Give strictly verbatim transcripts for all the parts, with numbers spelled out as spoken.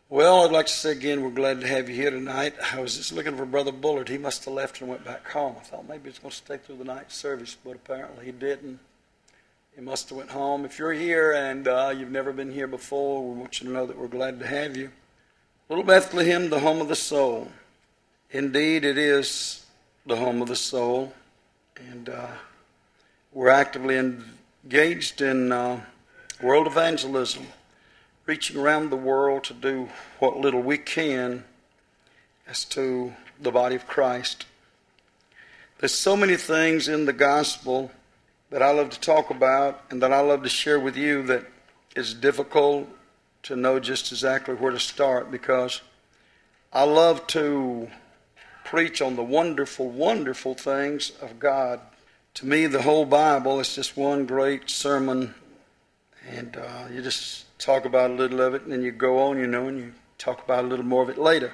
Well, I'd like to say again, we're glad to have you here tonight. I was just looking for Brother Bullard. He must have left and went back home. I thought maybe he was going to stay through the night service, but apparently he didn't. He must have went home. If you're here and uh, you've never been here before, we want you to know that we're glad to have you. Little Bethlehem, the home of the soul. Indeed, it is the home of the soul. And uh, we're actively engaged in uh, world evangelism, reaching around the world to do what little we can as to the body of Christ. There's so many things in the gospel that I love to talk about and that I love to share with you that it's difficult to know just exactly where to start, because I love to preach on the wonderful, wonderful things of God. To me, the whole Bible is just one great sermon, and uh, you just talk about a little of it, and then you go on, you know, and you talk about a little more of it later.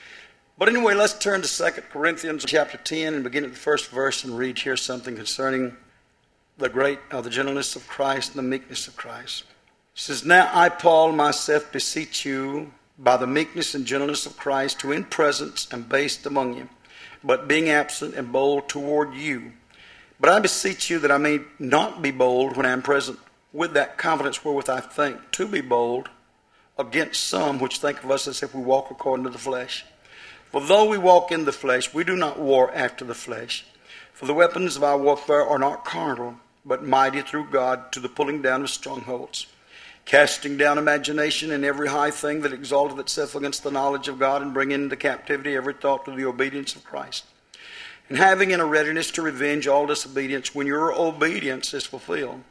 But anyway, let's turn to Second Corinthians chapter ten and begin at the first verse and read here something concerning the great, uh, the gentleness of Christ and the meekness of Christ. It says, "Now I, Paul, myself beseech you by the meekness and gentleness of Christ, who in presence am based among you, but being absent am bold toward you. But I beseech you that I may not be bold when I am present, with that confidence wherewith I think to be bold against some which think of us as if we walk according to the flesh. For though we walk in the flesh, we do not war after the flesh. For the weapons of our warfare are not carnal, but mighty through God to the pulling down of strongholds, casting down imagination and every high thing that exalteth itself against the knowledge of God, and bringing into captivity every thought to the obedience of Christ. And having in a readiness to revenge all disobedience when your obedience is fulfilled.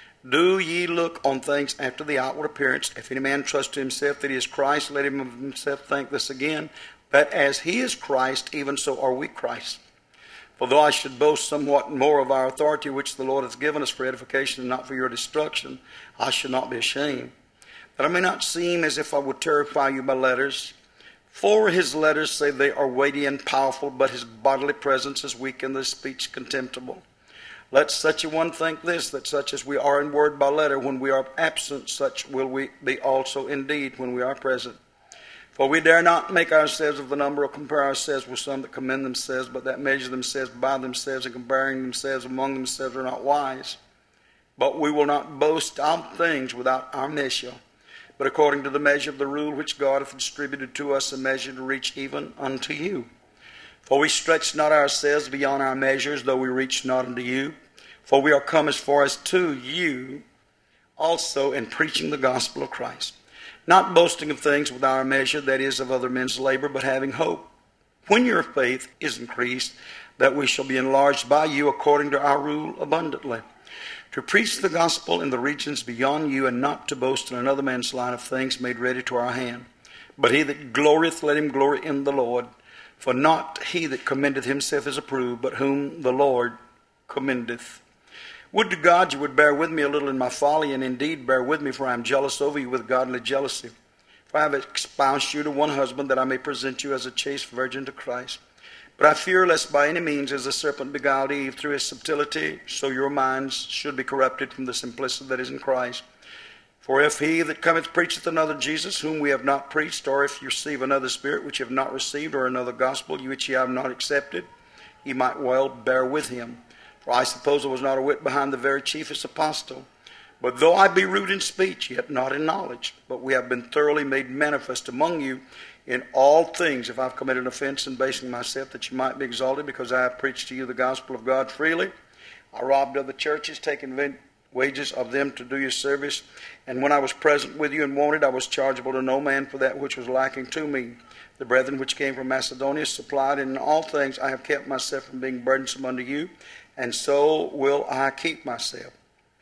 Do ye look on things after the outward appearance. If any man trust to himself that he is Christ, let him of himself think this again, that as he is Christ, even so are we Christ. For though I should boast somewhat more of our authority, which the Lord hath given us for edification and not for your destruction, I should not be ashamed, that I may not seem as if I would terrify you by letters. For his letters say they are weighty and powerful, but his bodily presence is weak and his speech contemptible. Let such a one think this, that such as we are in word by letter, when we are absent, such will we be also indeed when we are present. For we dare not make ourselves of the number, or compare ourselves with some that commend themselves, but that measure themselves by themselves, and comparing themselves among themselves are not wise. But we will not boast of things without our measure, but according to the measure of the rule which God hath distributed to us, a measure to reach even unto you. For we stretch not ourselves beyond our measures, though we reach not unto you. For we are come as far as to you also in preaching the gospel of Christ, not boasting of things with our measure, that is, of other men's labor, but having hope, when your faith is increased, that we shall be enlarged by you according to our rule abundantly, to preach the gospel in the regions beyond you, and not to boast in another man's line of things made ready to our hand. But he that glorieth, let him glory in the Lord. For not he that commendeth himself is approved, but whom the Lord commendeth. Would to God you would bear with me a little in my folly, and indeed bear with me, for I am jealous over you with godly jealousy. For I have espoused you to one husband, that I may present you as a chaste virgin to Christ. But I fear lest by any means, as the serpent beguiled Eve through his subtlety, so your minds should be corrupted from the simplicity that is in Christ. For if he that cometh preacheth another Jesus, whom we have not preached, or if you receive another spirit which you have not received, or another gospel which ye have not accepted, ye might well bear with him. For I suppose I was not a whit behind the very chiefest apostle. But though I be rude in speech, yet not in knowledge, but we have been thoroughly made manifest among you in all things, if I've committed an offense in basing myself, that you might be exalted, because I have preached to you the gospel of God freely. I robbed other churches, taking wages of them to do you service. And when I was present with you and wanted, I was chargeable to no man for that which was lacking to me. The brethren which came from Macedonia supplied, and in all things I have kept myself from being burdensome unto you, and so will I keep myself."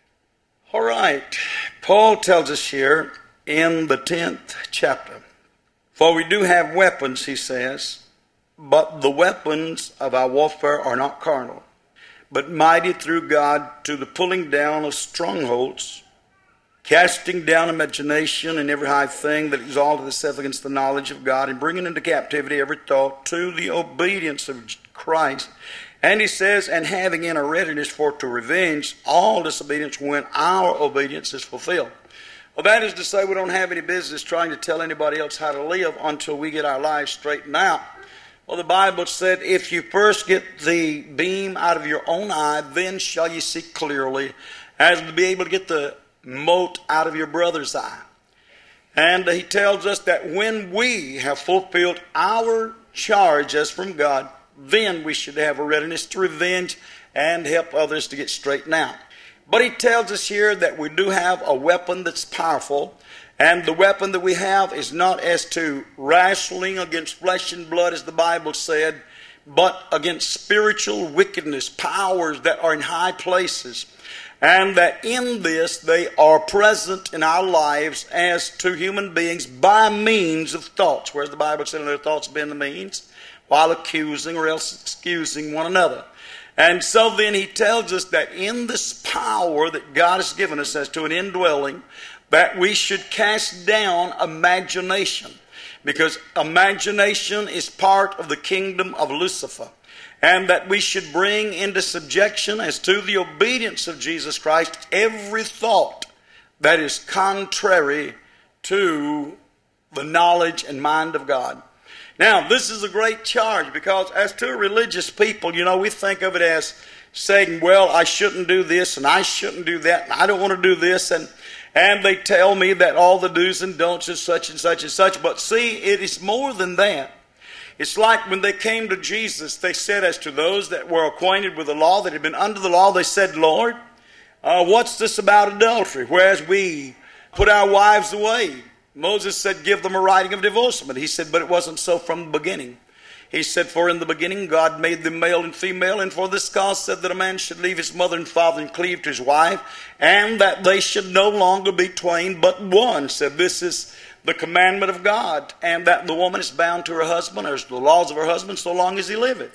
All right. Paul tells us here in the tenth chapter, "For we do have weapons," he says, "but the weapons of our warfare are not carnal, but mighty through God to the pulling down of strongholds, casting down imagination and every high thing that exalteth itself against the knowledge of God, and bringing into captivity every thought to the obedience of Christ." And he says, "And having in a readiness for to revenge all disobedience when our obedience is fulfilled." Well, that is to say we don't have any business trying to tell anybody else how to live until we get our lives straightened out. Well, the Bible said, if you first get the beam out of your own eye, then shall you see clearly, as to be able to get the mote out of your brother's eye. And he tells us that when we have fulfilled our charge as from God, then we should have a readiness to revenge and help others to get straightened out. But he tells us here that we do have a weapon that's powerful, and the weapon that we have is not as to wrestling against flesh and blood, as the Bible said, but against spiritual wickedness, powers that are in high places, and that in this they are present in our lives as to human beings by means of thoughts, whereas the Bible said, their thoughts being the means, while accusing or else excusing one another. And so then he tells us that in this power that God has given us as to an indwelling, that we should cast down imagination, because imagination is part of the kingdom of Lucifer, and that we should bring into subjection as to the obedience of Jesus Christ every thought that is contrary to the knowledge and mind of God. Now, this is a great charge, because as to religious people, you know, we think of it as saying, well, I shouldn't do this and I shouldn't do that and I don't want to do this, and and they tell me that all the do's and don'ts is such and such and such. But see, it is more than that. It's like when they came to Jesus, they said, as to those that were acquainted with the law, that had been under the law, they said, Lord, uh, what's this about adultery? Whereas we put our wives away. Moses said, give them a writing of divorcement. He said, but it wasn't so from the beginning. He said, for in the beginning God made them male and female, and for this cause said that a man should leave his mother and father and cleave to his wife, and that they should no longer be twain but one. Said this is the commandment of God, and that the woman is bound to her husband, or the laws of her husband, so long as he liveth.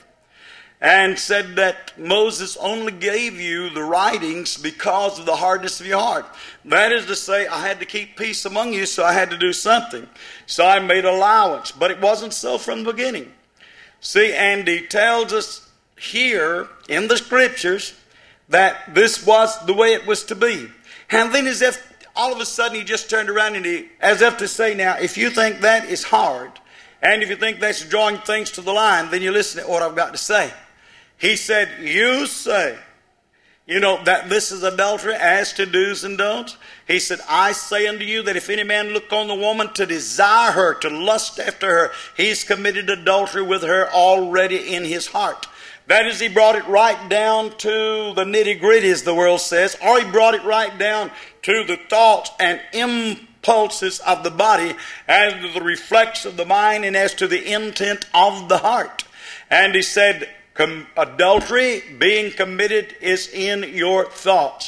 And said that Moses only gave you the writings because of the hardness of your heart. That is to say, I had to keep peace among you, so I had to do something. So I made allowance. But it wasn't so from the beginning. See, and he tells us here in the Scriptures that this was the way it was to be. And then as if all of a sudden he just turned around and he, as if to say, now, if you think that is hard, and if you think that's drawing things to the line, then you listen to what I've got to say. He said, you say, you know, that this is adultery as to do's and don'ts. He said, I say unto you that if any man look on the woman to desire her, to lust after her, he's committed adultery with her already in his heart. That is, he brought it right down to the nitty-gritty, as the world says, or he brought it right down to the thoughts and impulses of the body, as to the reflex of the mind, and as to the intent of the heart. And he said, Com- adultery being committed is in your thoughts.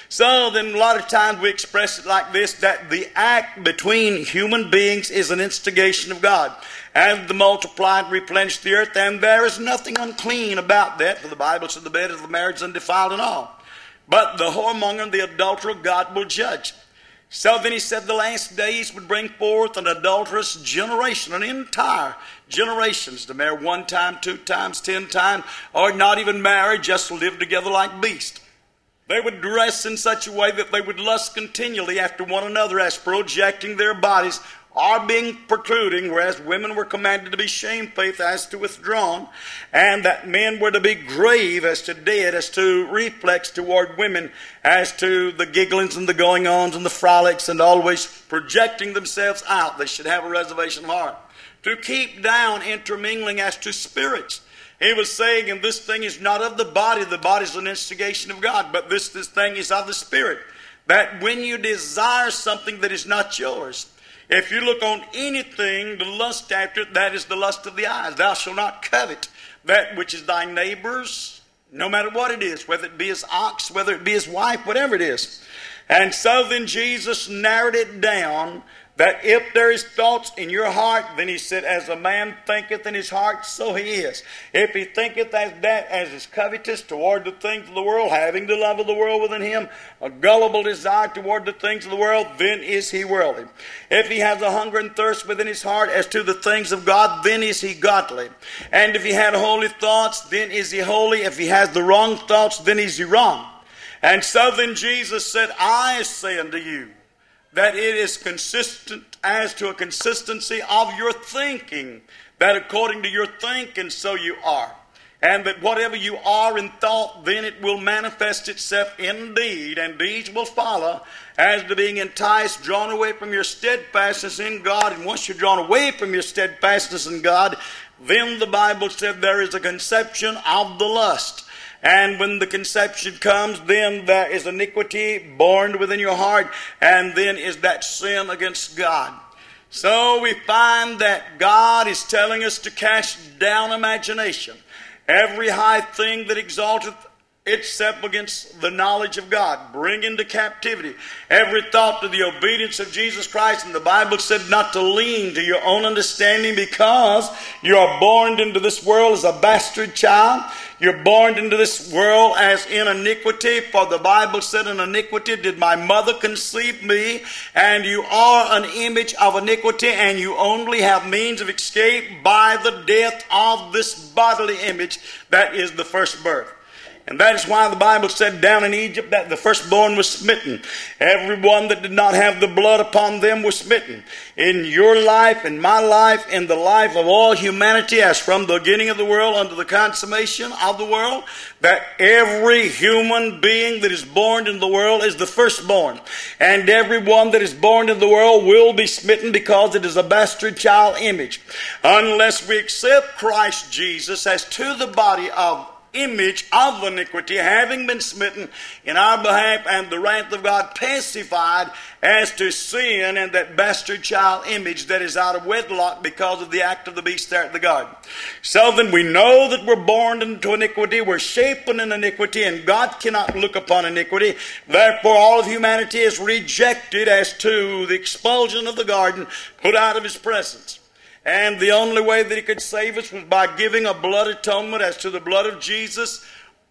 So then a lot of times we express it like this, that the act between human beings is an instigation of God. And the multiply and replenish the earth, and there is nothing unclean about that, for the Bible said the bed of the marriage undefiled and all. But the whoremonger and the adulterer God will judge. So then he said the last days would bring forth an adulterous generation, an entire generations to marry one time, two times, ten times, or not even marry, just live together like beasts. They would dress in such a way that they would lust continually after one another, as projecting their bodies or being protruding, whereas women were commanded to be shamefaced as to withdrawn, and that men were to be grave as to dead, as to reflex toward women, as to the gigglings and the going-ons and the frolics, and always projecting themselves out. They should have a reservation of heart. To keep down intermingling as to spirits. He was saying, and this thing is not of the body, the body is an instigation of God, but this, this thing is of the Spirit. That when you desire something that is not yours, if you look on anything to lust after it, that is the lust of the eyes. Thou shalt not covet that which is thy neighbor's, no matter what it is, whether it be his ox, whether it be his wife, whatever it is. And so then Jesus narrowed it down, that if there is thoughts in your heart, then he said, as a man thinketh in his heart, so he is. If he thinketh as that, as is covetous toward the things of the world, having the love of the world within him, a gullible desire toward the things of the world, then is he worldly. If he has a hunger and thirst within his heart as to the things of God, then is he godly. And if he had holy thoughts, then is he holy. If he has the wrong thoughts, then is he wrong. And so then Jesus said, I say unto you, that it is consistent as to a consistency of your thinking, that according to your thinking, so you are. And that whatever you are in thought, then it will manifest itself in deed, and deeds will follow, as to being enticed, drawn away from your steadfastness in God. And once you're drawn away from your steadfastness in God, then the Bible said there is a conception of the lust. And when the conception comes, then there is iniquity born within your heart, and then is that sin against God. So we find that God is telling us to cast down imagination, every high thing that exalteth itself against the knowledge of God, bring into captivity every thought to the obedience of Jesus Christ. And the Bible said not to lean to your own understanding, because you are born into this world as a bastard child. You're born into this world as in iniquity, for the Bible said, in iniquity did my mother conceive me. And you are an image of iniquity, and you only have means of escape by the death of this bodily image that is the first birth. And that is why the Bible said down in Egypt that the firstborn was smitten. Everyone that did not have the blood upon them was smitten. In your life, in my life, in the life of all humanity, as from the beginning of the world unto the consummation of the world, that every human being that is born in the world is the firstborn. And everyone that is born in the world will be smitten, because it is a bastard child image. Unless we accept Christ Jesus as to the body of image of iniquity, having been smitten in our behalf, and the wrath of God pacified as to sin and that bastard child image that is out of wedlock because of the act of the beast there at the garden. So then we know that we're born into iniquity, we're shapen in iniquity, and God cannot look upon iniquity. Therefore all of humanity is rejected as to the expulsion of the garden, put out of his presence. And the only way that he could save us was by giving a blood atonement as to the blood of Jesus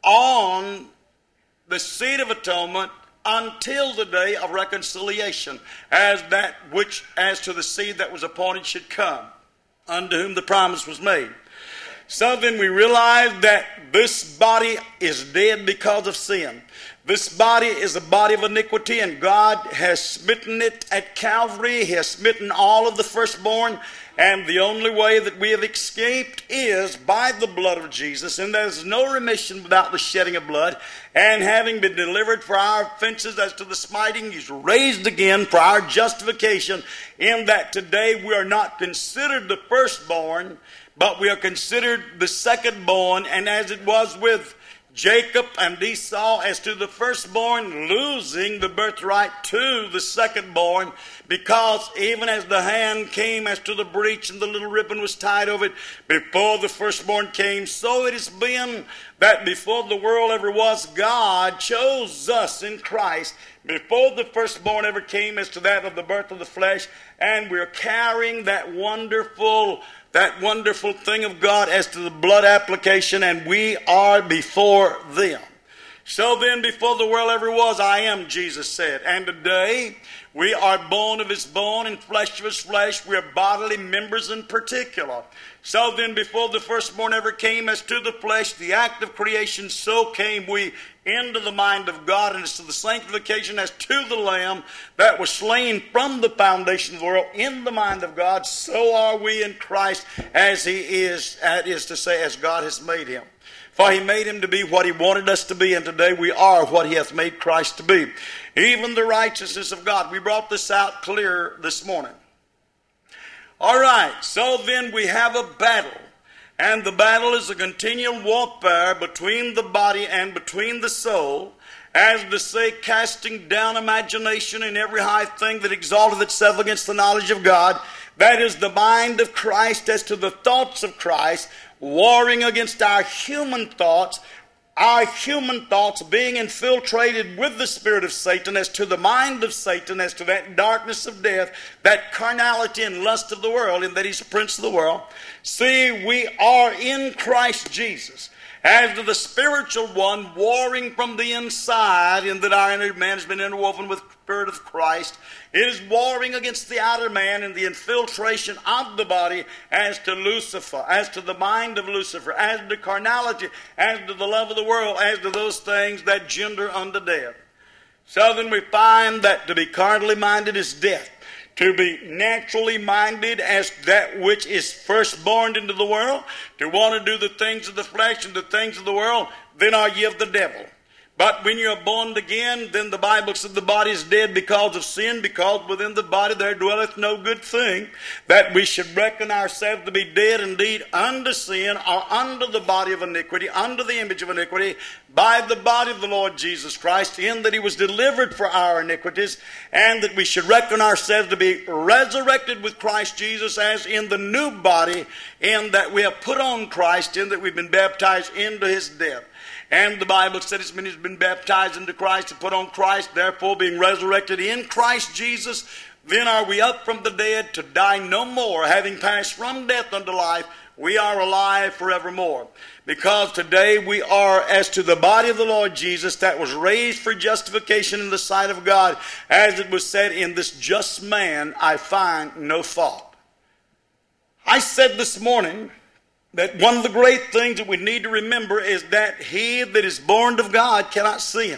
on the seat of atonement until the day of reconciliation, as that which as to the seed that was appointed should come, unto whom the promise was made. So then we realize that this body is dead because of sin. This body is a body of iniquity, and God has smitten it at Calvary. He has smitten all of the firstborn. And the only way that we have escaped is by the blood of Jesus. And there's no remission without the shedding of blood. And having been delivered for our offenses as to the smiting, he's raised again for our justification, in that today we are not considered the firstborn, but we are considered the secondborn. And as it was with Jacob and Esau, as to the firstborn losing the birthright to the secondborn, because even as the hand came as to the breach and the little ribbon was tied over it before the firstborn came, so it has been that before the world ever was, God chose us in Christ before the firstborn ever came as to that of the birth of the flesh. And we're carrying that wonderful that wonderful thing of God as to the blood application, and we are before them. So then, before the world ever was, I am, Jesus said. And today, we are bone of his bone and flesh of his flesh. We are bodily members in particular. So then, before the firstborn ever came as to the flesh, the act of creation, so came we into the mind of God, and as to the sanctification as to the Lamb that was slain from the foundation of the world in the mind of God, so are we in Christ as he is, that is to say, as God has made him. For he made him to be what he wanted us to be, and today we are what he hath made Christ to be, even the righteousness of God. We brought this out clear this morning. All right, so then we have a battle. And the battle is a continual warfare between the body and between the soul, as to say, casting down imagination and every high thing that exalteth itself against the knowledge of God. That is the mind of Christ as to the thoughts of Christ, warring against our human thoughts, our human thoughts being infiltrated with the spirit of Satan as to the mind of Satan, as to that darkness of death, that carnality and lust of the world, in that he's the prince of the world. See, we are in Christ Jesus as to the spiritual one, warring from the inside, in that our inner man has been interwoven with the Spirit of Christ. It is warring against the outer man and the infiltration of the body as to Lucifer, as to the mind of Lucifer, as to carnality, as to the love of the world, as to those things that gender unto death. So then we find that to be carnally minded is death. To be naturally minded as that which is firstborn into the world, to want to do the things of the flesh and the things of the world, then are ye of the devil. But when you are born again, then the Bible said the body is dead because of sin, because within the body there dwelleth no good thing, that we should reckon ourselves to be dead indeed unto sin, or under the body of iniquity, under the image of iniquity, by the body of the Lord Jesus Christ, in that he was delivered for our iniquities, and that we should reckon ourselves to be resurrected with Christ Jesus as in the new body, in that we have put on Christ, in that we've been baptized into his death. And the Bible said, as many as have been baptized into Christ, to put on Christ, therefore being resurrected in Christ Jesus, then are we up from the dead to die no more, having passed from death unto life, we are alive forevermore. Because today we are as to the body of the Lord Jesus that was raised for justification in the sight of God, as it was said, in this just man I find no fault. I said this morning that one of the great things that we need to remember is that he that is born of God cannot sin,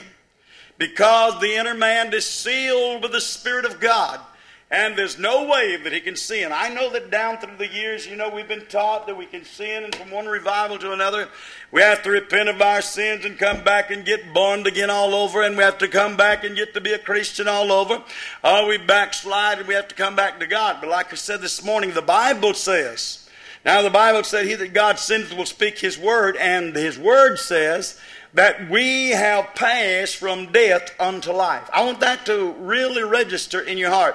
because the inner man is sealed with the Spirit of God, and there's no way that he can sin. I know that down through the years, you know, we've been taught that we can sin, and from one revival to another, we have to repent of our sins and come back and get born again all over, and we have to come back and get to be a Christian all over. Or we backslide and we have to come back to God. But like I said this morning, the Bible says, now the Bible said, he that God sendeth will speak his word, and his word says that we have passed from death unto life. I want that to really register in your heart.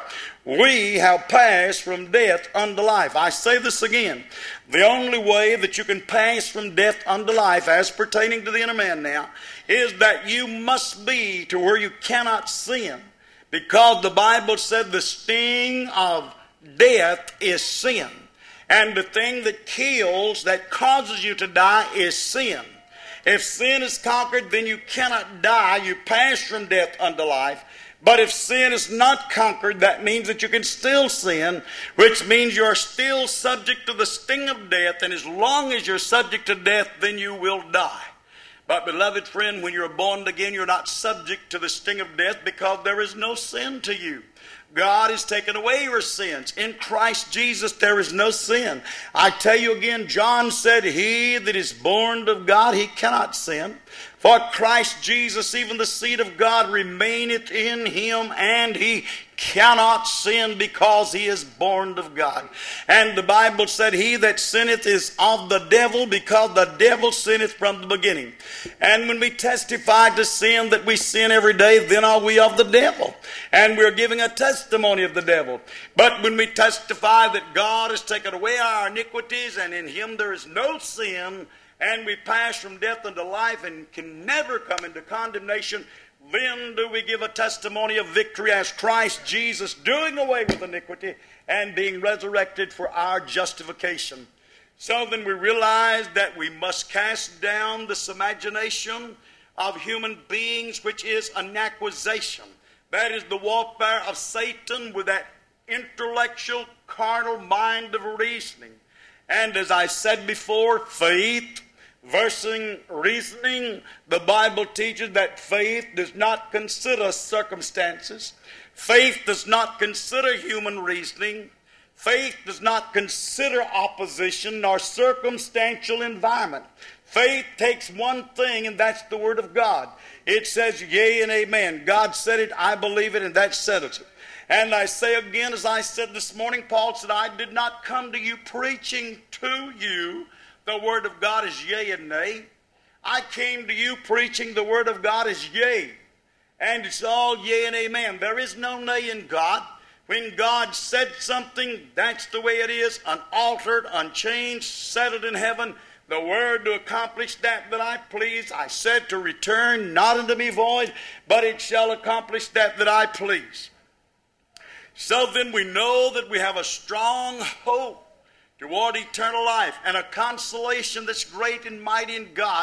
We have passed from death unto life. I say this again. The only way that you can pass from death unto life, as pertaining to the inner man now, is that you must be to where you cannot sin. Because the Bible said the sting of death is sin. And the thing that kills, that causes you to die, is sin. If sin is conquered, then you cannot die. You pass from death unto life. But if sin is not conquered, that means that you can still sin, which means you are still subject to the sting of death. And as long as you're subject to death, then you will die. But beloved friend, when you're born again, you're not subject to the sting of death, because there is no sin to you. God has taken away your sins. In Christ Jesus there is no sin. I tell you again, John said, he that is born of God, he cannot sin. For Christ Jesus, even the seed of God, remaineth in him, and he cannot sin, because he is born of God. And the Bible said, he that sinneth is of the devil, because the devil sinneth from the beginning. And when we testify to sin, that we sin every day, then are we of the devil. And we're giving a testimony of the devil. But when we testify that God has taken away our iniquities, and in him there is no sin, and we pass from death unto life and can never come into condemnation, then do we give a testimony of victory as Christ Jesus doing away with iniquity and being resurrected for our justification. So then we realize that we must cast down this imagination of human beings, which is an accusation. That is the warfare of Satan with that intellectual, carnal mind of reasoning. And as I said before, faith versus reasoning, the Bible teaches that faith does not consider circumstances. Faith does not consider human reasoning. Faith does not consider opposition nor circumstantial environment. Faith takes one thing, and that's the Word of God. It says yea and amen. God said it, I believe it, and that settles it. And I say again, as I said this morning, Paul said, I did not come to you preaching to you the Word of God is yea and nay. I came to you preaching the Word of God is yea. And it's all yea and amen. There is no nay in God. When God said something, that's the way it is, unaltered, unchanged, settled in heaven. The word to accomplish that that I please. I said to return not unto me void, but it shall accomplish that that I please. So then we know that we have a strong hope toward eternal life, and a consolation that's great and mighty in God,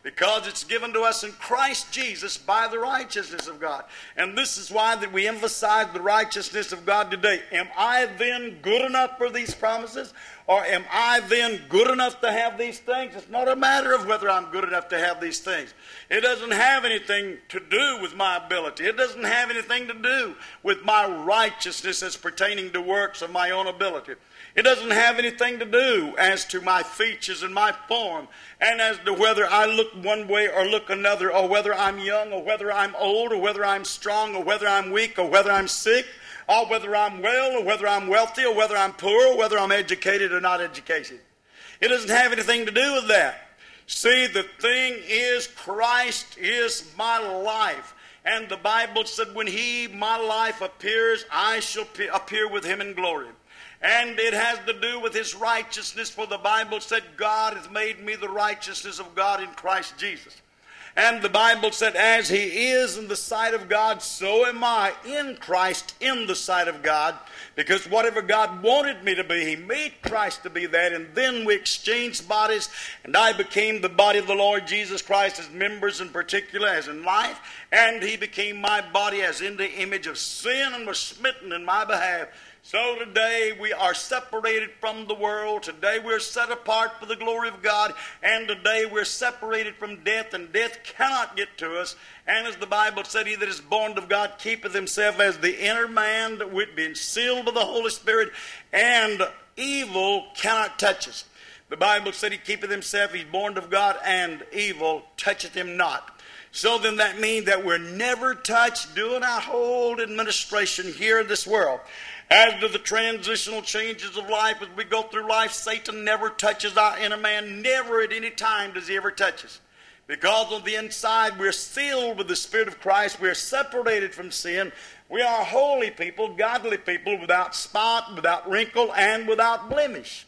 because it's given to us in Christ Jesus by the righteousness of God. And this is why that we emphasize the righteousness of God today. Am I then good enough for these promises? Or am I then good enough to have these things? It's not a matter of whether I'm good enough to have these things. It doesn't have anything to do with my ability. It doesn't have anything to do with my righteousness as pertaining to works of my own ability. It doesn't have anything to do as to my features and my form, and as to whether I look one way or look another, or whether I'm young or whether I'm old, or whether I'm strong or whether I'm weak, or whether I'm sick, or whether I'm well or whether I'm wealthy, or whether I'm poor, or whether I'm educated or not educated. It doesn't have anything to do with that. See, the thing is, Christ is my life. And the Bible said, when He, my life, appears, I shall appear with Him in glory. And it has to do with His righteousness, for the Bible said, God has made me the righteousness of God in Christ Jesus. And the Bible said, as He is in the sight of God, so am I in Christ in the sight of God. Because whatever God wanted me to be, He made Christ to be that. And then we exchanged bodies, and I became the body of the Lord Jesus Christ as members in particular, as in life. And He became my body as in the image of sin, and was smitten in my behalf. So today we are separated from the world. Today we're set apart for the glory of God. And today we're separated from death, and death cannot get to us. And as the Bible said, he that is born of God keepeth himself as the inner man, which being sealed by the Holy Spirit, and evil cannot touch us. The Bible said he keepeth himself, he's born of God, and evil toucheth him not. So then that means that we're never touched doing our whole administration here in this world. As to the transitional changes of life, as we go through life, Satan never touches our inner man. Never at any time does he ever touch us. Because on the inside, we're sealed with the Spirit of Christ. We're separated from sin. We are holy people, godly people, without spot, without wrinkle, and without blemish.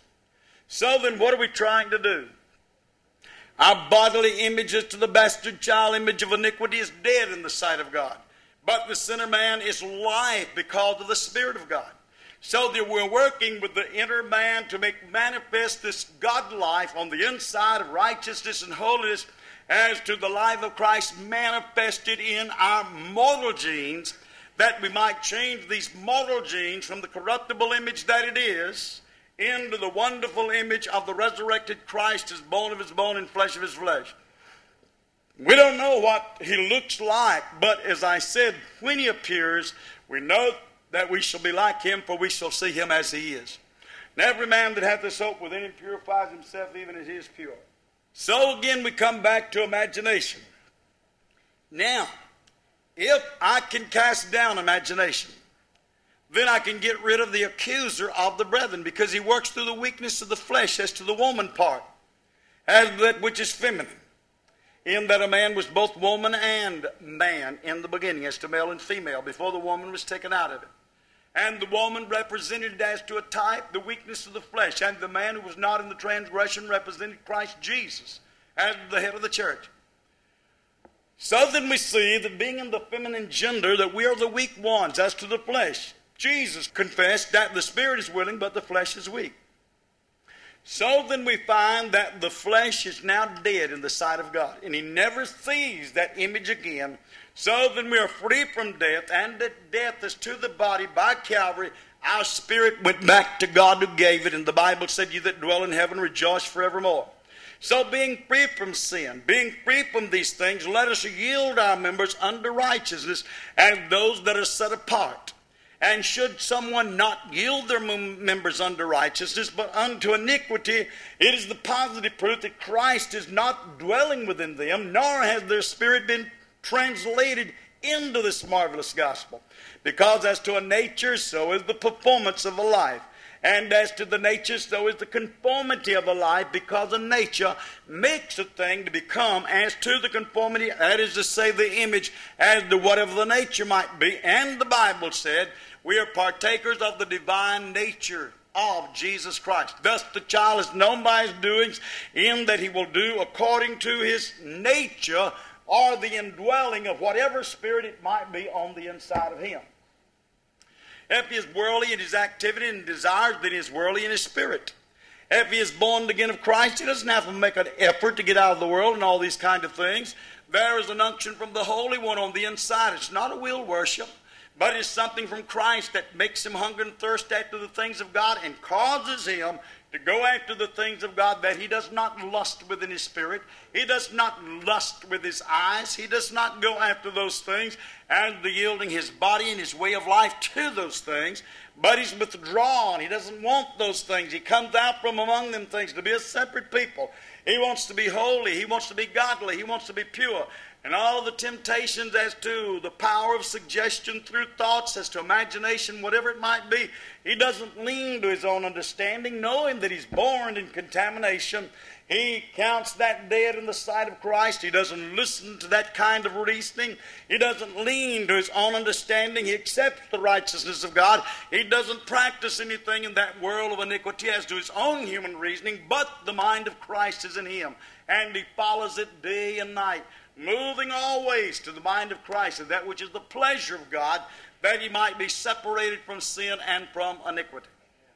So then, what are we trying to do? Our bodily images to the bastard child image of iniquity is dead in the sight of God. But the sinner man is life because of the Spirit of God. So that we're working with the inner man to make manifest this God life on the inside of righteousness and holiness as to the life of Christ manifested in our mortal genes, that we might change these mortal genes from the corruptible image that it is into the wonderful image of the resurrected Christ, as bone of his bone and flesh of his flesh. We don't know what he looks like, but as I said, when he appears, we know that we shall be like him, for we shall see him as he is. And every man that hath this hope within him purifies himself even as he is pure. So again we come back to imagination. Now, if I can cast down imagination, then I can get rid of the accuser of the brethren, because he works through the weakness of the flesh as to the woman part, as that which is feminine. In that a man was both woman and man in the beginning, as to male and female, before the woman was taken out of it. And the woman represented as to a type the weakness of the flesh, and the man who was not in the transgression represented Christ Jesus as the head of the church. So then we see that being in the feminine gender, that we are the weak ones as to the flesh. Jesus confessed that the spirit is willing, but the flesh is weak. So then we find that the flesh is now dead in the sight of God, and he never sees that image again. So then we are free from death, and that death is to the body by Calvary. Our spirit went back to God who gave it, and the Bible said, "You that dwell in heaven rejoice forevermore." So being free from sin, being free from these things, let us yield our members unto righteousness as those that are set apart. And should someone not yield their members unto righteousness, but unto iniquity, it is the positive proof that Christ is not dwelling within them, nor has their spirit been translated into this marvelous gospel. Because as to a nature, so is the performance of a life. And as to the nature, so is the conformity of a life, because a nature makes a thing to become as to the conformity, that is to say, the image, as to whatever the nature might be. And the Bible said, we are partakers of the divine nature of Jesus Christ. Thus the child is known by his doings, in that he will do according to his nature, or the indwelling of whatever spirit it might be on the inside of him. If he is worldly in his activity and desires, then he is worldly in his spirit. If he is born again of Christ, he doesn't have to make an effort to get out of the world and all these kind of things. There is an unction from the Holy One on the inside. It's not a will worship, but it's something from Christ that makes him hunger and thirst after the things of God and causes him to go after the things of God that he does not lust within his spirit. He does not lust with his eyes. He does not go after those things and yielding his body and his way of life to those things, but he's withdrawn. He doesn't want those things. He comes out from among them things to be a separate people. He wants to be holy. He wants to be godly. He wants to be pure. And all the temptations as to the power of suggestion through thoughts, as to imagination, whatever it might be, he doesn't lean to his own understanding, knowing that he's born in contamination. He counts that dead in the sight of Christ. He doesn't listen to that kind of reasoning. He doesn't lean to his own understanding. He accepts the righteousness of God. He doesn't practice anything in that world of iniquity as to his own human reasoning, but the mind of Christ is in him, and he follows it day and night, moving always to the mind of Christ, and that which is the pleasure of God, that he might be separated from sin and from iniquity.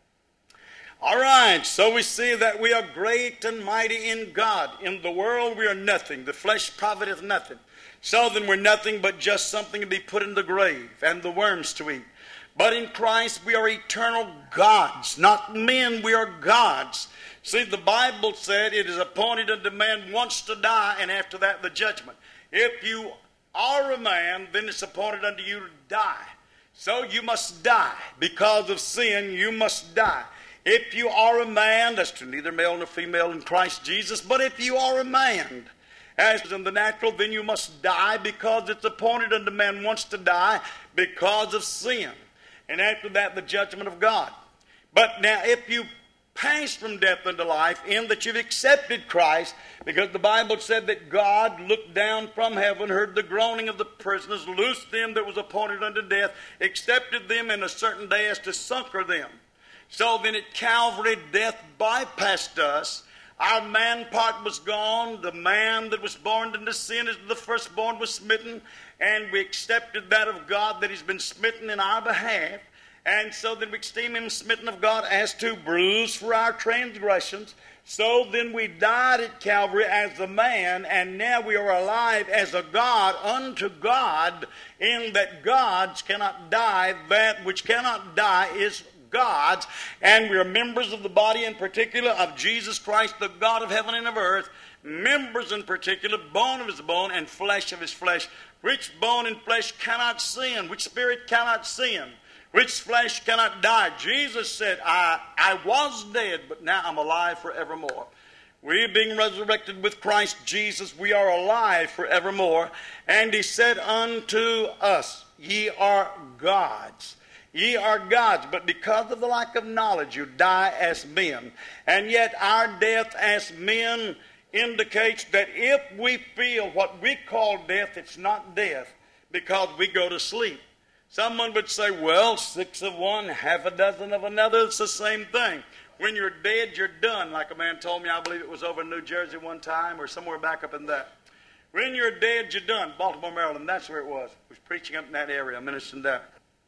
All right, so we see that we are great and mighty in God. In the world we are nothing. The flesh profiteth nothing. So then we're nothing but just something to be put in the grave and the worms to eat. But in Christ we are eternal gods, not men, we are gods. See, the Bible said it is appointed unto man once to die, and after that the judgment. If you are a man, then it's appointed unto you to die. So you must die. Because of sin, you must die. If you are a man, that's to neither male nor female in Christ Jesus, but if you are a man, as in the natural, then you must die, because it's appointed unto man once to die because of sin. And after that, the judgment of God. But now, if you pass from death unto life, in that you've accepted Christ, because the Bible said that God looked down from heaven, heard the groaning of the prisoners, loosed them that was appointed unto death, accepted them in a certain day as to succor them. So then at Calvary, death bypassed us. Our man part was gone. The man that was born into sin as the firstborn was smitten, and we accepted that of God, that he's been smitten in our behalf. And so then we esteem him smitten of God as to bruised for our transgressions. So then we died at Calvary as a man, and now we are alive as a God unto God, in that gods cannot die. That which cannot die is God's, and we are members of the body in particular of Jesus Christ, the God of heaven and of earth, members in particular, bone of his bone and flesh of his flesh. Which bone and flesh cannot sin? Which spirit cannot sin? Which flesh cannot die? Jesus said, I, I was dead, but now I'm alive forevermore. We being resurrected with Christ Jesus, we are alive forevermore. And he said unto us, ye are gods. Ye are gods, but because of the lack of knowledge, you die as men. And yet our death as men indicates that if we feel what we call death, it's not death, because we go to sleep. Someone would say, well, six of one, half a dozen of another, it's the same thing. When you're dead, you're done, like a man told me, I believe it was over in New Jersey one time, or somewhere back up in that. When you're dead, you're done. Baltimore, Maryland, that's where it was. I was preaching up in that area, ministering there.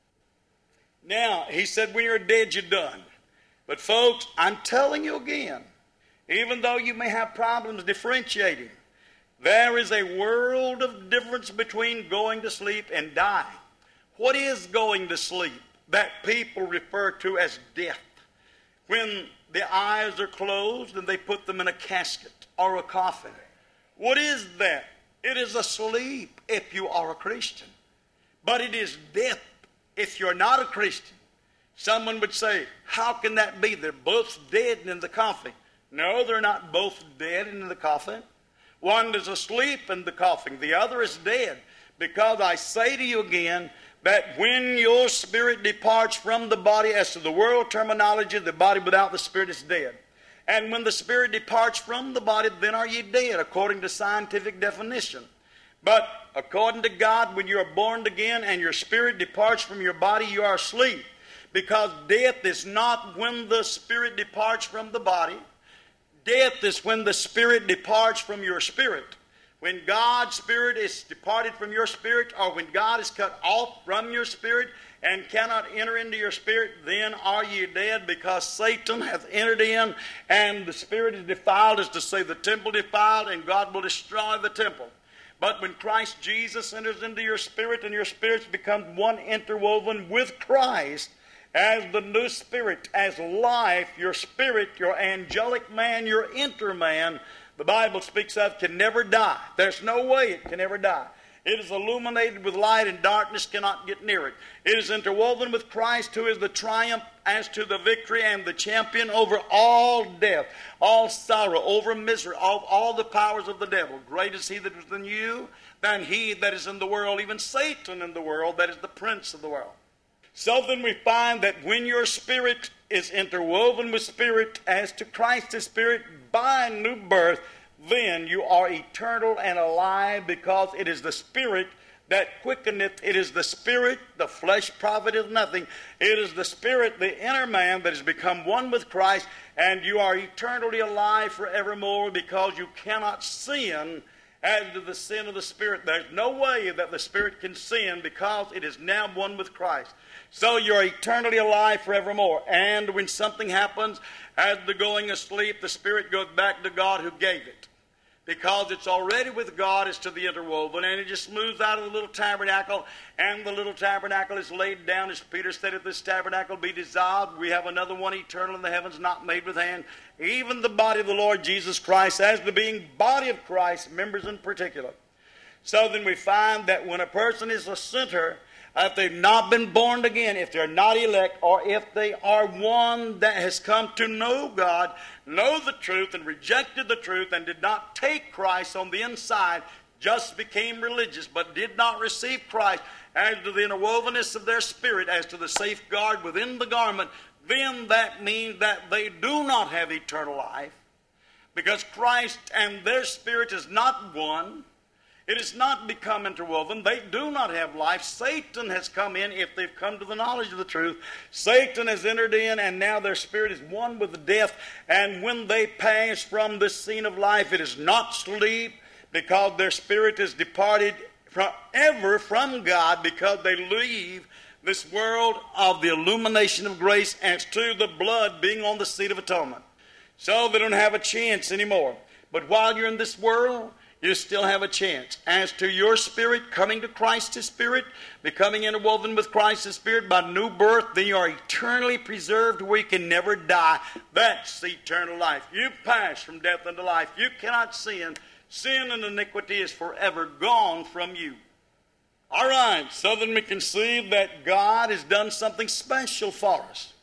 Now, he said, when you're dead, you're done. But folks, I'm telling you again, even though you may have problems differentiating, there is a world of difference between going to sleep and dying. What is going to sleep? That people refer to as death. When the eyes are closed and they put them in a casket or a coffin. What is that? It is a sleep if you are a Christian. But it is death if you're not a Christian. Someone would say, how can that be? They're both dead in the coffin. No, they're not both dead in the coffin. One is asleep in the coffin. The other is dead. Because I say to you again, that when your spirit departs from the body, as to the world terminology, the body without the spirit is dead. And when the spirit departs from the body, then are ye dead, according to scientific definition. But according to God, when you are born again and your spirit departs from your body, you are asleep. Because death is not when the spirit departs from the body. Death is when the spirit departs from your spirit. When God's spirit is departed from your spirit, or when God is cut off from your spirit, and cannot enter into your spirit, then are ye dead, because Satan hath entered in, and the spirit is defiled, as to say the temple defiled, and God will destroy the temple. But when Christ Jesus enters into your spirit, and your spirits become one interwoven with Christ, as the new spirit, as life, your spirit, your angelic man, your inner man, the Bible speaks of, can never die. There's no way it can ever die. It is illuminated with light, and darkness cannot get near it. It is interwoven with Christ, who is the triumph as to the victory and the champion over all death, all sorrow, over misery, all, all the powers of the devil. Great is he that is in you than he that is in the world, even Satan in the world, that is the prince of the world. So then we find that when your spirit is interwoven with spirit as to Christ's spirit by new birth, then you are eternal and alive, because it is the spirit that quickeneth. It is the spirit, the flesh profiteth nothing. It is the spirit, the inner man, that has become one with Christ, and you are eternally alive forevermore, because you cannot sin as to the sin of the spirit. There's no way that the spirit can sin, because it is now one with Christ. So you're eternally alive forevermore. And when something happens, as the going asleep, the spirit goes back to God who gave it, because it's already with God as to the interwoven, and it just moves out of the little tabernacle, and the little tabernacle is laid down, as Peter said, if this tabernacle be dissolved, we have another one eternal in the heavens, not made with hand. Even the body of the Lord Jesus Christ, as the being body of Christ, members in particular. So then we find that when a person is a sinner, if they've not been born again, if they're not elect, or if they are one that has come to know God, know the truth, and rejected the truth, and did not take Christ on the inside, just became religious, but did not receive Christ as to the interwovenness of their spirit, as to the safeguard within the garment, then that means that they do not have eternal life, because Christ and their spirit is not one. It has not become interwoven. They do not have life. Satan has come in if they've come to the knowledge of the truth. Satan has entered in, and now their spirit is one with death. And when they pass from this scene of life, it is not sleep, because their spirit is departed forever from God, because they leave this world of the illumination of grace as to the blood being on the seat of atonement. So they don't have a chance anymore. But while you're in this world, you still have a chance. As to your spirit coming to Christ's spirit, becoming interwoven with Christ's spirit by new birth, then you are eternally preserved where you can never die. That's eternal life. You pass from death unto life. You cannot sin. Sin and iniquity is forever gone from you. All right, so then we can see that God has done something special for us.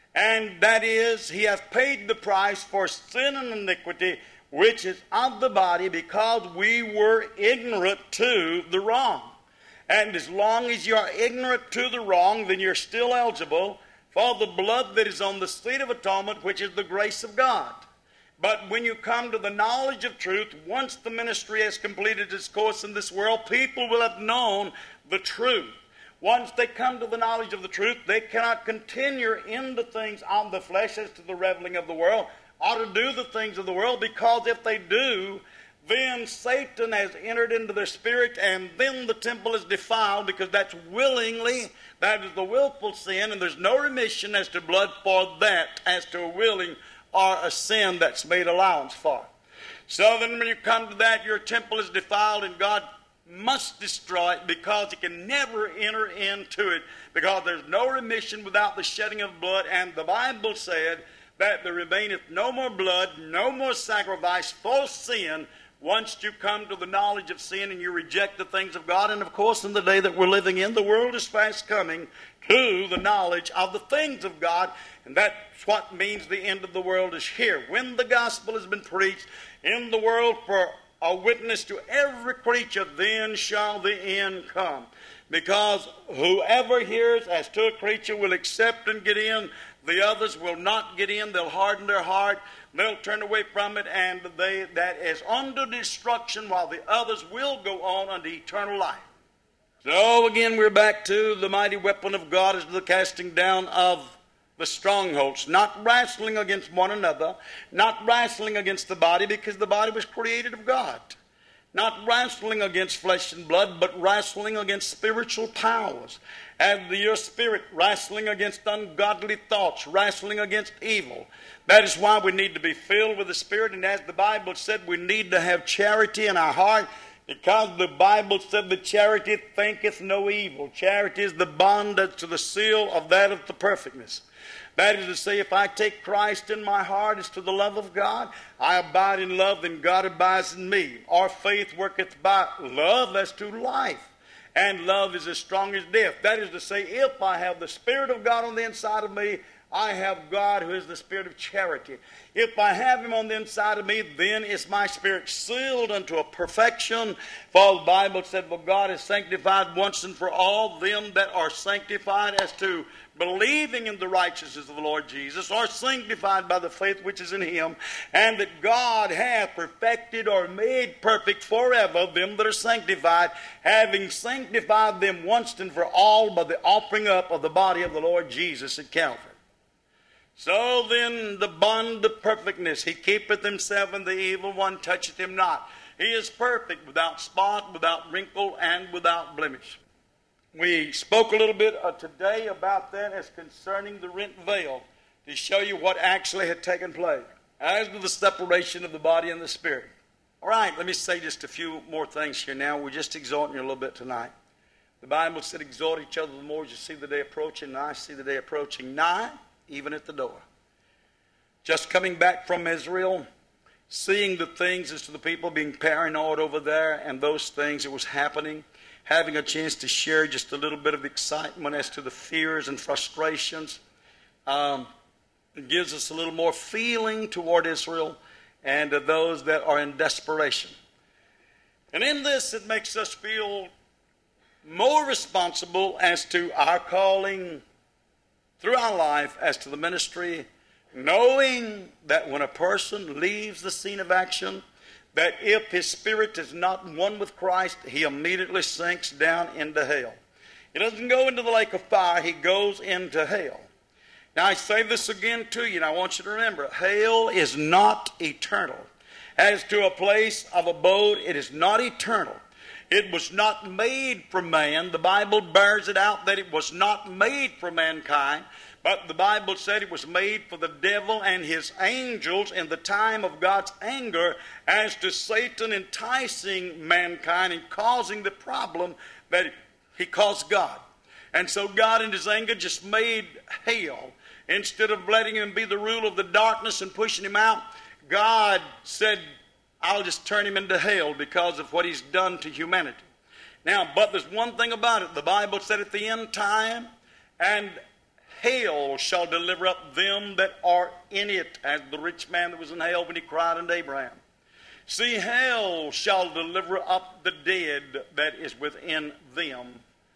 And that is, he hath paid the price for sin and iniquity, which is of the body, because we were ignorant to the wrong. And as long as you are ignorant to the wrong, then you're still eligible for the blood that is on the seat of atonement, which is the grace of God. But when you come to the knowledge of truth, once the ministry has completed its course in this world, people will have known the truth. Once they come to the knowledge of the truth, they cannot continue in the things of the flesh as to the reveling of the world, or to do the things of the world, because if they do, then Satan has entered into their spirit, and then the temple is defiled, because that's willingly, that is the willful sin, and there's no remission as to blood for that, as to a willing or a sin that's made allowance for. So then when you come to that, your temple is defiled, and God must destroy it, because he can never enter into it, because there's no remission without the shedding of blood. And the Bible said that there remaineth no more blood, no more sacrifice for sin, once you come to the knowledge of sin and you reject the things of God. And of course, in the day that we're living in, the world is fast coming to the knowledge of the things of God. And that's what means the end of the world is here. When the gospel has been preached in the world for a witness to every creature, then shall the end come. Because whoever hears as to a creature will accept and get in. The others will not get in. They'll harden their heart. They'll turn away from it, and they that is unto destruction, while the others will go on unto eternal life. So again, we're back to the mighty weapon of God as to the casting down of the strongholds, not wrestling against one another, not wrestling against the body, because the body was created of God. Not wrestling against flesh and blood, but wrestling against spiritual powers. And your spirit wrestling against ungodly thoughts, wrestling against evil. That is why we need to be filled with the Spirit. And as the Bible said, we need to have charity in our heart, because the Bible said that charity thinketh no evil. Charity is the bond to the seal of that of the perfectness. That is to say, if I take Christ in my heart as to the love of God, I abide in love, then God abides in me. Our faith worketh by love as to life. And love is as strong as death. That is to say, if I have the Spirit of God on the inside of me, I have God who is the Spirit of charity. If I have Him on the inside of me, then is my spirit sealed unto a perfection. For the Bible said, well, God has sanctified once and for all them that are sanctified as to believing in the righteousness of the Lord Jesus, are sanctified by the faith which is in Him, and that God hath perfected or made perfect forever them that are sanctified, having sanctified them once and for all by the offering up of the body of the Lord Jesus at Calvary. So then the bond of perfectness, He keepeth Himself, and the evil one toucheth Him not. He is perfect, without spot, without wrinkle, and without blemish. We spoke a little bit uh, today about that as concerning the rent veil, to show you what actually had taken place as to the separation of the body and the spirit. All right, let me say just a few more things here now. We're just exhorting you a little bit tonight. The Bible said, exhort each other the more as you see the day approaching. Nigh, see the day approaching nigh, even at the door. Just coming back from Israel, seeing the things as to the people being paranoid over there and those things that was happening, having a chance to share just a little bit of excitement as to the fears and frustrations. Um, it gives us a little more feeling toward Israel and to those that are in desperation. And in this, it makes us feel more responsible as to our calling through our life, as to the ministry, knowing that when a person leaves the scene of action, that if his spirit is not one with Christ, he immediately sinks down into hell. He doesn't go into the lake of fire, he goes into hell. Now I say this again to you, and I want you to remember, hell is not eternal. As to a place of abode, it is not eternal. It was not made for man. The Bible bears it out that it was not made for mankind, but the Bible said it was made for the devil and his angels in the time of God's anger, as to Satan enticing mankind and causing the problem that he caused God. And so God in His anger just made hell. Instead of letting him be the rule of the darkness and pushing him out, God said, I'll just turn him into hell because of what he's done to humanity. Now, but there's one thing about it. The Bible said at the end time, and hell shall deliver up them that are in it, as the rich man that was in hell when he cried unto Abraham. See, hell shall deliver up the dead that is within them.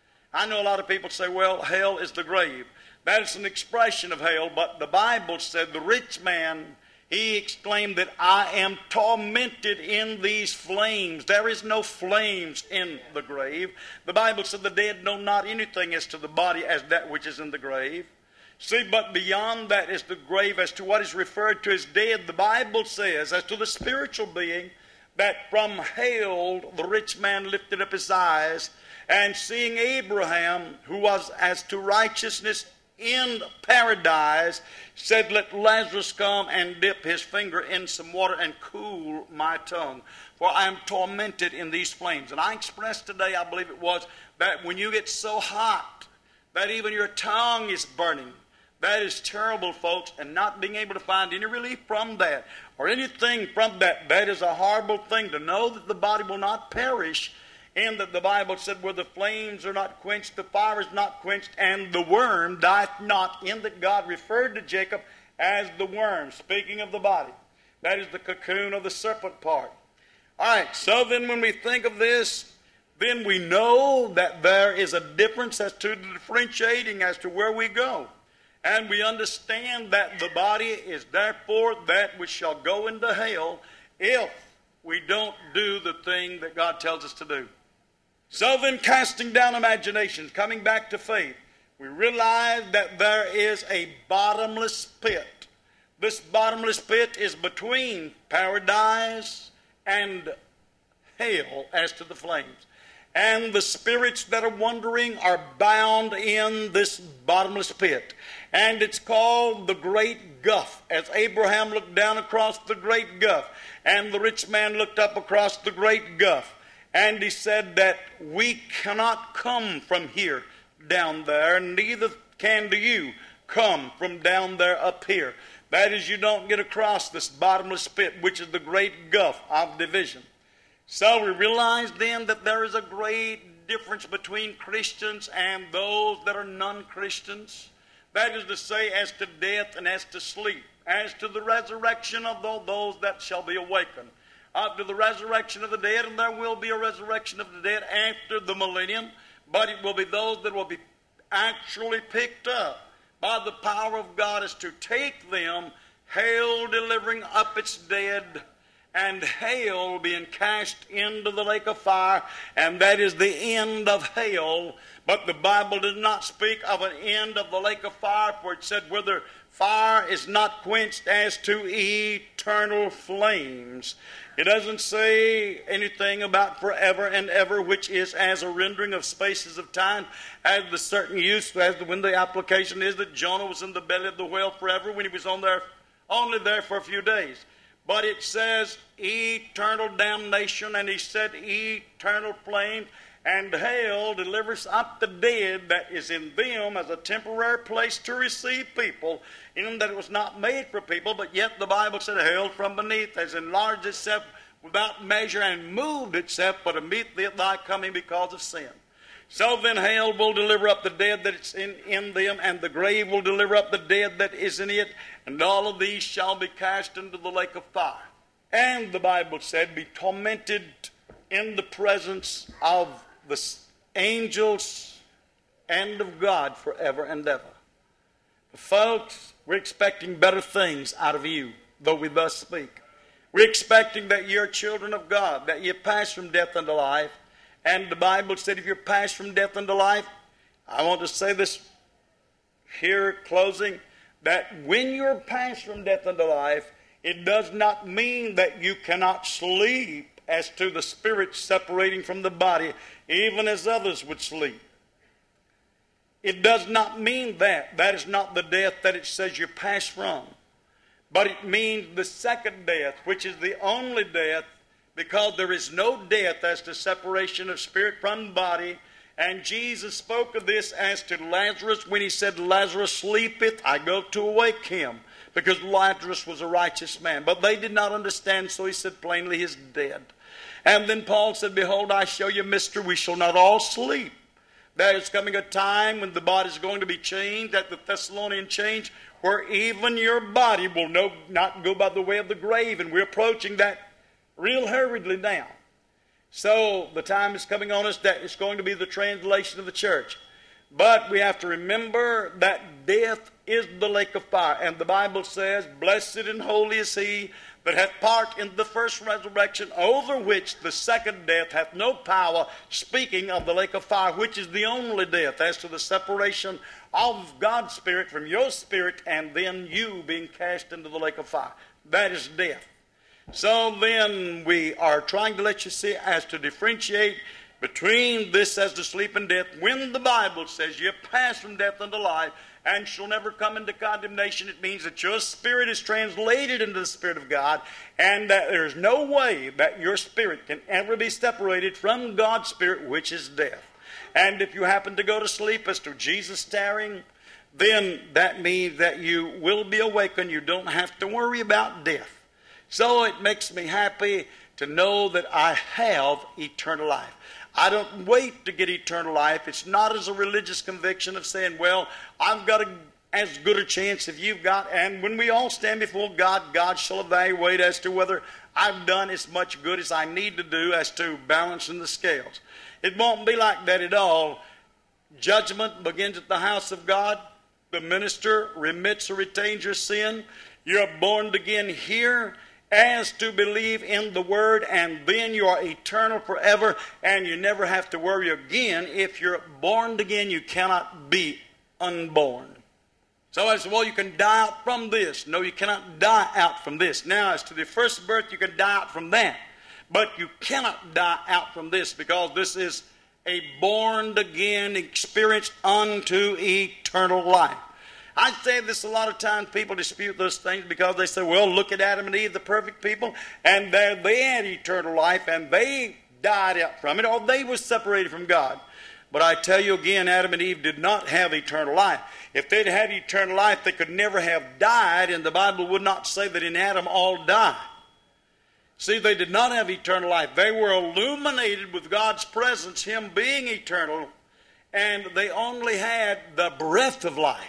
I know a lot of people say, well, hell is the grave. That is an expression of hell, but the Bible said the rich man, he exclaimed that I am tormented in these flames. There is no flames in the grave. The Bible said the dead know not anything as to the body as that which is in the grave. See, but beyond that is the grave, as to what is referred to as dead. The Bible says, as to the spiritual being, that from hell the rich man lifted up his eyes, and seeing Abraham, who was as to righteousness in paradise, said, let Lazarus come and dip his finger in some water and cool my tongue, for I am tormented in these flames. And I expressed today, I believe it was, that when you get so hot that even your tongue is burning, that is terrible, folks, and not being able to find any relief from that or anything from that, that is a horrible thing. To know that the body will not perish, and that the Bible said, where the flames are not quenched, the fire is not quenched, and the worm dieth not, in that God referred to Jacob as the worm, speaking of the body. That is the cocoon of the serpent part. All right, so then when we think of this, then we know that there is a difference as to the differentiating as to where we go. And we understand that the body is therefore that which shall go into hell if we don't do the thing that God tells us to do. So then, casting down imaginations, coming back to faith, we realize that there is a bottomless pit. This bottomless pit is between paradise and hell as to the flames. And the spirits that are wandering are bound in this bottomless pit. And it's called the Great Gulf, as Abraham looked down across the Great Gulf, and the rich man looked up across the Great Gulf. And he said that we cannot come from here down there, neither can do you come from down there up here. That is, you don't get across this bottomless pit, which is the Great Gulf of division. So we realize then that there is a great difference between Christians and those that are non-Christians. That is to say, as to death and as to sleep, as to the resurrection of those that shall be awakened, after the resurrection of the dead, and there will be a resurrection of the dead after the millennium, but it will be those that will be actually picked up by the power of God as to take them, hell delivering up its dead, and hell being cast into the lake of fire, and that is the end of hell. But the Bible does not speak of an end of the lake of fire, for it said, whether fire is not quenched as to eternal flames. It doesn't say anything about forever and ever, which is as a rendering of spaces of time, as the certain use, as the, when the application is that Jonah was in the belly of the whale forever, when he was on there, only there for a few days. But it says eternal damnation, and he said eternal flame, and hell delivers up the dead that is in them as a temporary place to receive people, in that it was not made for people, but yet the Bible said hell from beneath has enlarged itself without measure and moved itself, but to meet thee at thy coming because of sin. So then hell will deliver up the dead that is in, in them, and the grave will deliver up the dead that is in it, and all of these shall be cast into the lake of fire. And the Bible said, be tormented in the presence of the angels and of God forever and ever. Folks, we're expecting better things out of you, though we thus speak. We're expecting that you're children of God, that you pass from death unto life. And the Bible said if you're passed from death unto life, I want to say this here closing, that when you're passed from death unto life, it does not mean that you cannot sleep as to the spirit separating from the body, even as others would sleep. It does not mean that. That is not the death that it says you're passed from. But it means the second death, which is the only death, because there is no death as to separation of spirit from body. And Jesus spoke of this as to Lazarus when he said, Lazarus sleepeth, I go to awake him. Because Lazarus was a righteous man. But they did not understand, so he said plainly, he is dead. And then Paul said, behold, I show you a mystery, we shall not all sleep. There is coming a time when the body is going to be changed, at the Thessalonian change, where even your body will no, not go by the way of the grave. And we're approaching that real hurriedly now. So the time is coming on us that it's going to be the translation of the church. But we have to remember that death is the lake of fire. And the Bible says, blessed and holy is he that hath part in the first resurrection, over which the second death hath no power, speaking of the lake of fire, which is the only death as to the separation of God's spirit from your spirit, and then you being cast into the lake of fire. That is death. So then we are trying to let you see as to differentiate between this as to sleep and death. When the Bible says you pass from death unto life and shall never come into condemnation, it means that your spirit is translated into the Spirit of God, and that there's no way that your spirit can ever be separated from God's Spirit, which is death. And if you happen to go to sleep as to Jesus tarrying, then that means that you will be awakened. You don't have to worry about death. So it makes me happy to know that I have eternal life. I don't wait to get eternal life. It's not as a religious conviction of saying, well, I've got a, as good a chance as you've got. And when we all stand before God, God shall evaluate as to whether I've done as much good as I need to do as to balancing the scales. It won't be like that at all. Judgment begins at the house of God. The minister remits or retains your sin. You're born again here as to believe in the Word, and then you are eternal forever, and you never have to worry again. If you're born again, you cannot be unborn. So I said, well, you can die out from this. No, you cannot die out from this. Now, as to the first birth, you can die out from that. But you cannot die out from this, because this is a born-again experience unto eternal life. I say this a lot of times. People dispute those things because they say, well, look at Adam and Eve, the perfect people, and they had eternal life, and they died out from it, or they were separated from God. But I tell you again, Adam and Eve did not have eternal life. If they'd had eternal life, they could never have died, and the Bible would not say that in Adam all died. See, they did not have eternal life. They were illuminated with God's presence, Him being eternal, and they only had the breath of life.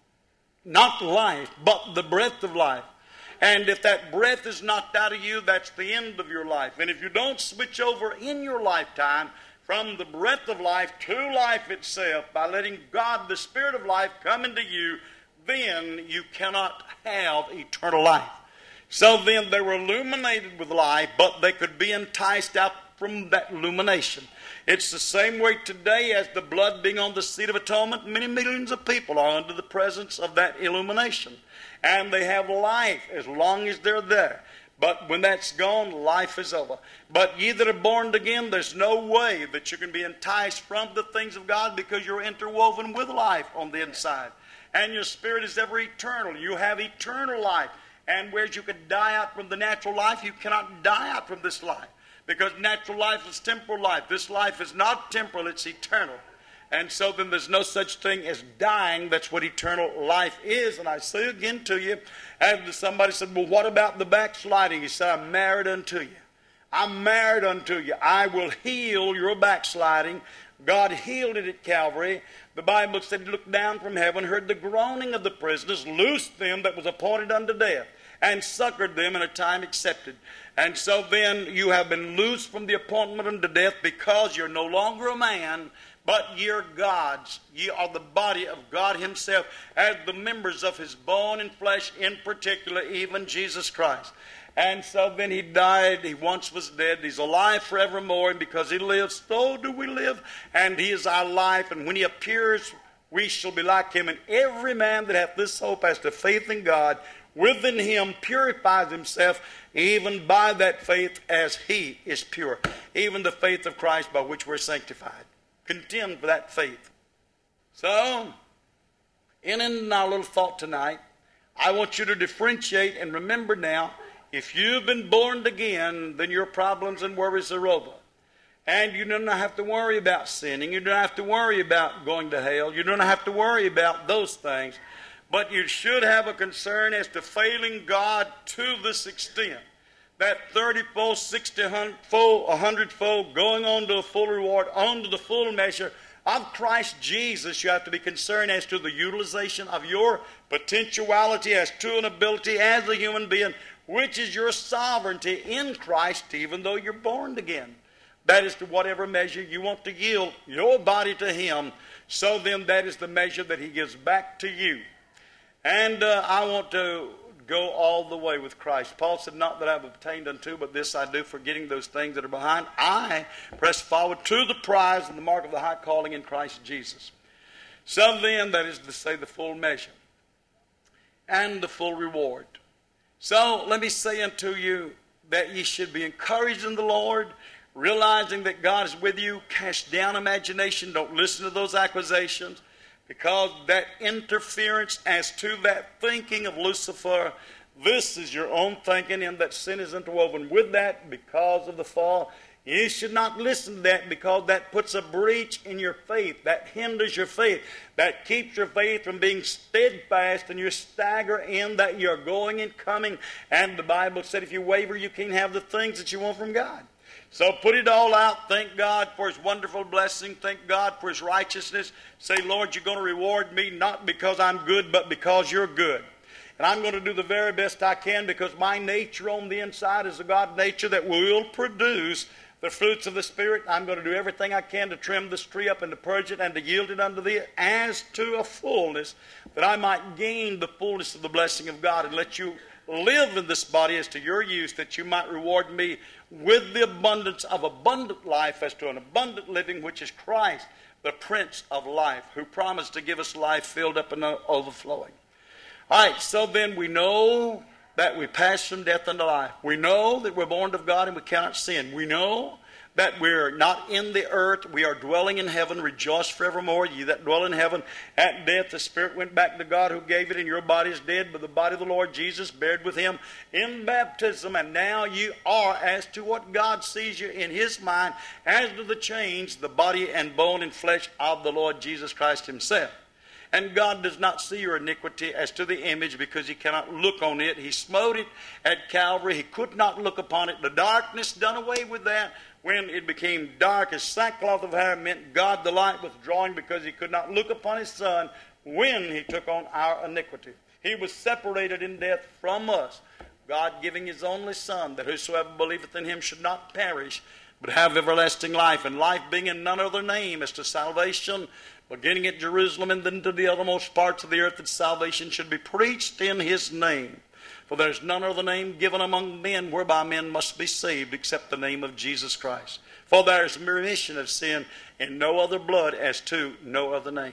Not life, but the breath of life. And if that breath is knocked out of you, that's the end of your life. And if you don't switch over in your lifetime from the breath of life to life itself, by letting God, the Spirit of life, come into you, then you cannot have eternal life. So then they were illuminated with life, but they could be enticed out from that illumination. It's the same way today as the blood being on the seat of atonement. Many millions of people are under the presence of that illumination. And they have life as long as they're there. But when that's gone, life is over. But ye that are born again, there's no way that you can be enticed from the things of God, because you're interwoven with life on the inside. And your spirit is ever eternal. You have eternal life. And whereas you could die out from the natural life, you cannot die out from this life. Because natural life is temporal life. This life is not temporal, it's eternal. And so then there's no such thing as dying. That's what eternal life is. And I say again to you, and somebody said, well, what about the backsliding? He said, I'm married unto you. I'm married unto you. I will heal your backsliding. God healed it at Calvary. The Bible said He looked down from heaven, heard the groaning of the prisoners, loosed them that was appointed unto death, and succored them in a time accepted. And so then you have been loosed from the appointment unto death, because you're no longer a man, but you're God's. Ye are the body of God Himself, as the members of His bone and flesh, in particular, even Jesus Christ. And so then He died. He once was dead. He's alive forevermore. And because He lives, so do we live. And He is our life. And when He appears, we shall be like Him. And every man that hath this hope as to faith in God, within him purifies himself, even by that faith as He is pure. Even the faith of Christ by which we're sanctified. Contend for that faith. So, in in our little thought tonight, I want you to differentiate and remember now, if you've been born again, then your problems and worries are over. And you do not have to worry about sinning. You don't have to worry about going to hell. You don't have to worry about those things. But you should have a concern as to failing God to this extent. That thirty-fold, sixty-fold, a hundredfold, going on to a full reward, on to the full measure of Christ Jesus. You have to be concerned as to the utilization of your potentiality as to an ability as a human being, which is your sovereignty in Christ, even though you're born again. That is to whatever measure you want to yield your body to Him. So then that is the measure that He gives back to you. And uh, I want to go all the way with Christ. Paul said, not that I've obtained unto, but this I do, forgetting those things that are behind. I press forward to the prize and the mark of the high calling in Christ Jesus. So then, that is to say, the full measure and the full reward. So let me say unto you that ye should be encouraged in the Lord, realizing that God is with you. Cast down imagination. Don't listen to those accusations. Because that interference as to that thinking of Lucifer, this is your own thinking, and that sin is interwoven with that because of the fall. You should not listen to that, because that puts a breach in your faith. That hinders your faith. That keeps your faith from being steadfast, and you stagger in that you're going and coming. And the Bible said if you waver, you can't have the things that you want from God. So put it all out. Thank God for His wonderful blessing. Thank God for His righteousness. Say, Lord, you're going to reward me not because I'm good, but because you're good. And I'm going to do the very best I can, because my nature on the inside is a God nature that will produce the fruits of the Spirit. I'm going to do everything I can to trim this tree up and to purge it and to yield it unto Thee as to a fullness, that I might gain the fullness of the blessing of God, and let you live in this body as to your use, that you might reward me with the abundance of abundant life as to an abundant living, which is Christ, the Prince of life, who promised to give us life filled up and overflowing. All right, so then we know that we pass from death unto life. We know that we're born of God and we cannot sin. We know that we're not in the earth. We are dwelling in heaven. Rejoice forevermore, ye that dwell in heaven. At death the spirit went back to God who gave it, and your body is dead, but the body of the Lord Jesus buried with him in baptism. And now you are as to what God sees you in his mind, as to the change, the body and bone and flesh of the Lord Jesus Christ himself. And God does not see your iniquity as to the image, because he cannot look on it. He smote it at Calvary. He could not look upon it. The darkness done away with that. When it became dark as sackcloth of hair, meant God the light withdrawing, because he could not look upon his Son when he took on our iniquity. He was separated in death from us, God giving his only Son, that whosoever believeth in him should not perish, but have everlasting life. And life being in none other name as to salvation, beginning at Jerusalem and then to the othermost parts of the earth, that salvation should be preached in his name. For there is none other name given among men whereby men must be saved, except the name of Jesus Christ. For there is remission of sin in no other blood, as to no other name.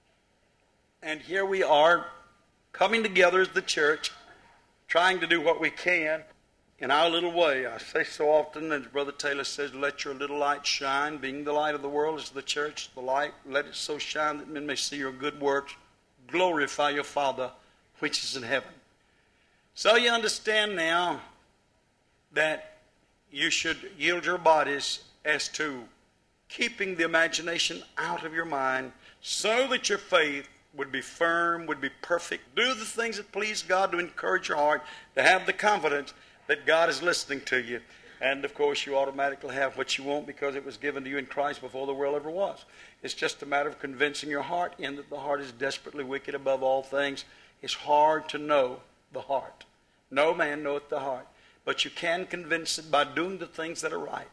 And here we are, coming together as the church, trying to do what we can in our little way. I say so often, as Brother Taylor says, let your little light shine. Being the light of the world is the church, the light. Let it so shine that men may see your good works. Glorify your Father which is in heaven. So you understand now that you should yield your bodies as to keeping the imagination out of your mind, so that your faith would be firm, would be perfect. Do the things that please God, to encourage your heart, to have the confidence that God is listening to you. And of course you automatically have what you want, because it was given to you in Christ before the world ever was. It's just a matter of convincing your heart in that the heart is desperately wicked above all things. It's hard to know the heart. No man knoweth the heart. But you can convince it by doing the things that are right.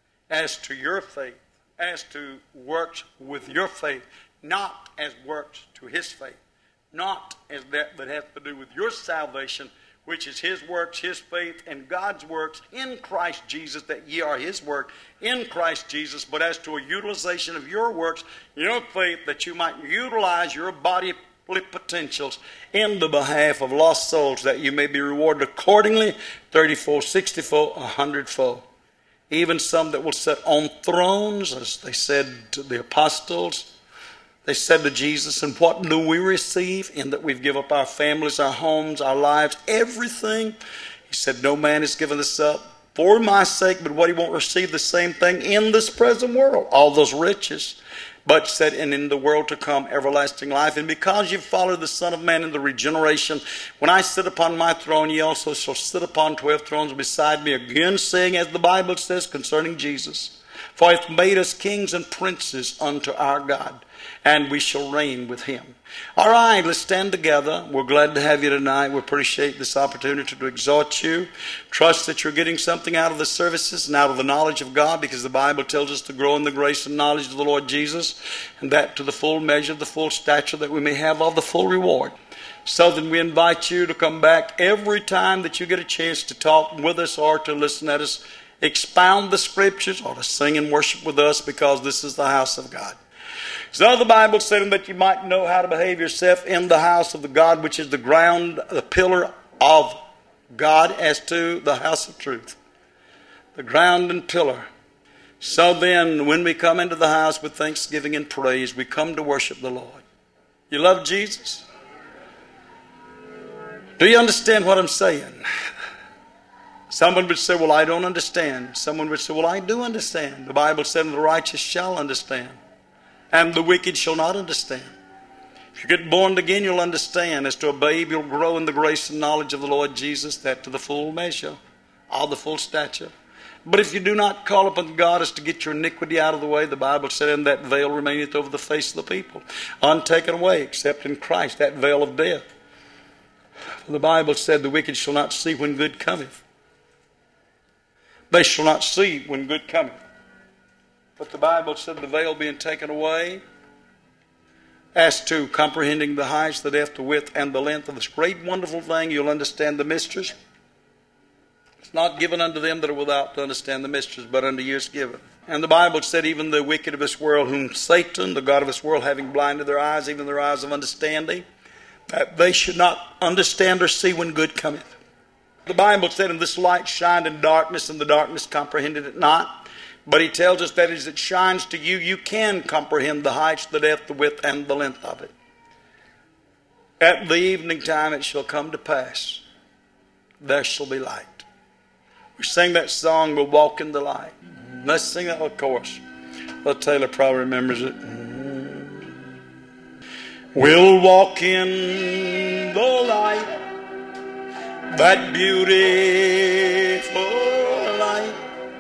As to your faith, as to works with your faith, not as works to his faith. Not as that that has to do with your salvation, which is his works, his faith, and God's works in Christ Jesus, that ye are his work in Christ Jesus. But as to a utilization of your works, your faith, that you might utilize your body potentials in the behalf of lost souls, that you may be rewarded accordingly, thirty-fold, sixty-fold, a hundredfold. Even some that will sit on thrones, as they said to the apostles. They said to Jesus, and what do we receive? In that we've given up our families, our homes, our lives, everything. He said, no man has given this up for my sake, but what he won't receive the same thing in this present world, all those riches. But said, and in the world to come, everlasting life. And because you've followed the Son of Man in the regeneration, when I sit upon my throne, ye also shall sit upon twelve thrones beside me, again saying, as the Bible says concerning Jesus, for he hath made us kings and princes unto our God, and we shall reign with him. All right, let's stand together. We're glad to have you tonight. We appreciate this opportunity to exhort you. Trust that you're getting something out of the services and out of the knowledge of God, because the Bible tells us to grow in the grace and knowledge of the Lord Jesus, and that to the full measure, the full stature, that we may have all the full reward. So then we invite you to come back every time that you get a chance to talk with us or to listen at us expound the Scriptures, or to sing and worship with us, because this is the house of God. So the Bible said that you might know how to behave yourself in the house of the God, which is the ground, the pillar of God, as to the house of truth. The ground and pillar. So then, when we come into the house with thanksgiving and praise, we come to worship the Lord. You love Jesus? Do you understand what I'm saying? Someone would say, well, I don't understand. Someone would say, well, I do understand. The Bible said, the righteous shall understand, and the wicked shall not understand. If you get born again, you'll understand. As to a babe, you'll grow in the grace and knowledge of the Lord Jesus, that to the full measure, all the full stature. But if you do not call upon God as to get your iniquity out of the way, the Bible said, and that veil remaineth over the face of the people, untaken away, except in Christ, that veil of death. For the Bible said, the wicked shall not see when good cometh. They shall not see when good cometh. But the Bible said, the veil being taken away, as to comprehending the height, the depth, the width, and the length of this great wonderful thing, you'll understand the mysteries. It's not given unto them that are without to understand the mysteries, but unto you is given. And the Bible said, even the wicked of this world, whom Satan, the god of this world, having blinded their eyes, even their eyes of understanding, that they should not understand or see when good cometh. The Bible said, "And this light shined in darkness, and the darkness comprehended it not." But he tells us that as it shines to you, you can comprehend the heights, the depth, the width, and the length of it. At the evening time it shall come to pass, there shall be light. We sing that song, "We'll walk in the light." Let's sing that little chorus. Well, Taylor probably remembers it. We'll walk in the light, that beautiful light,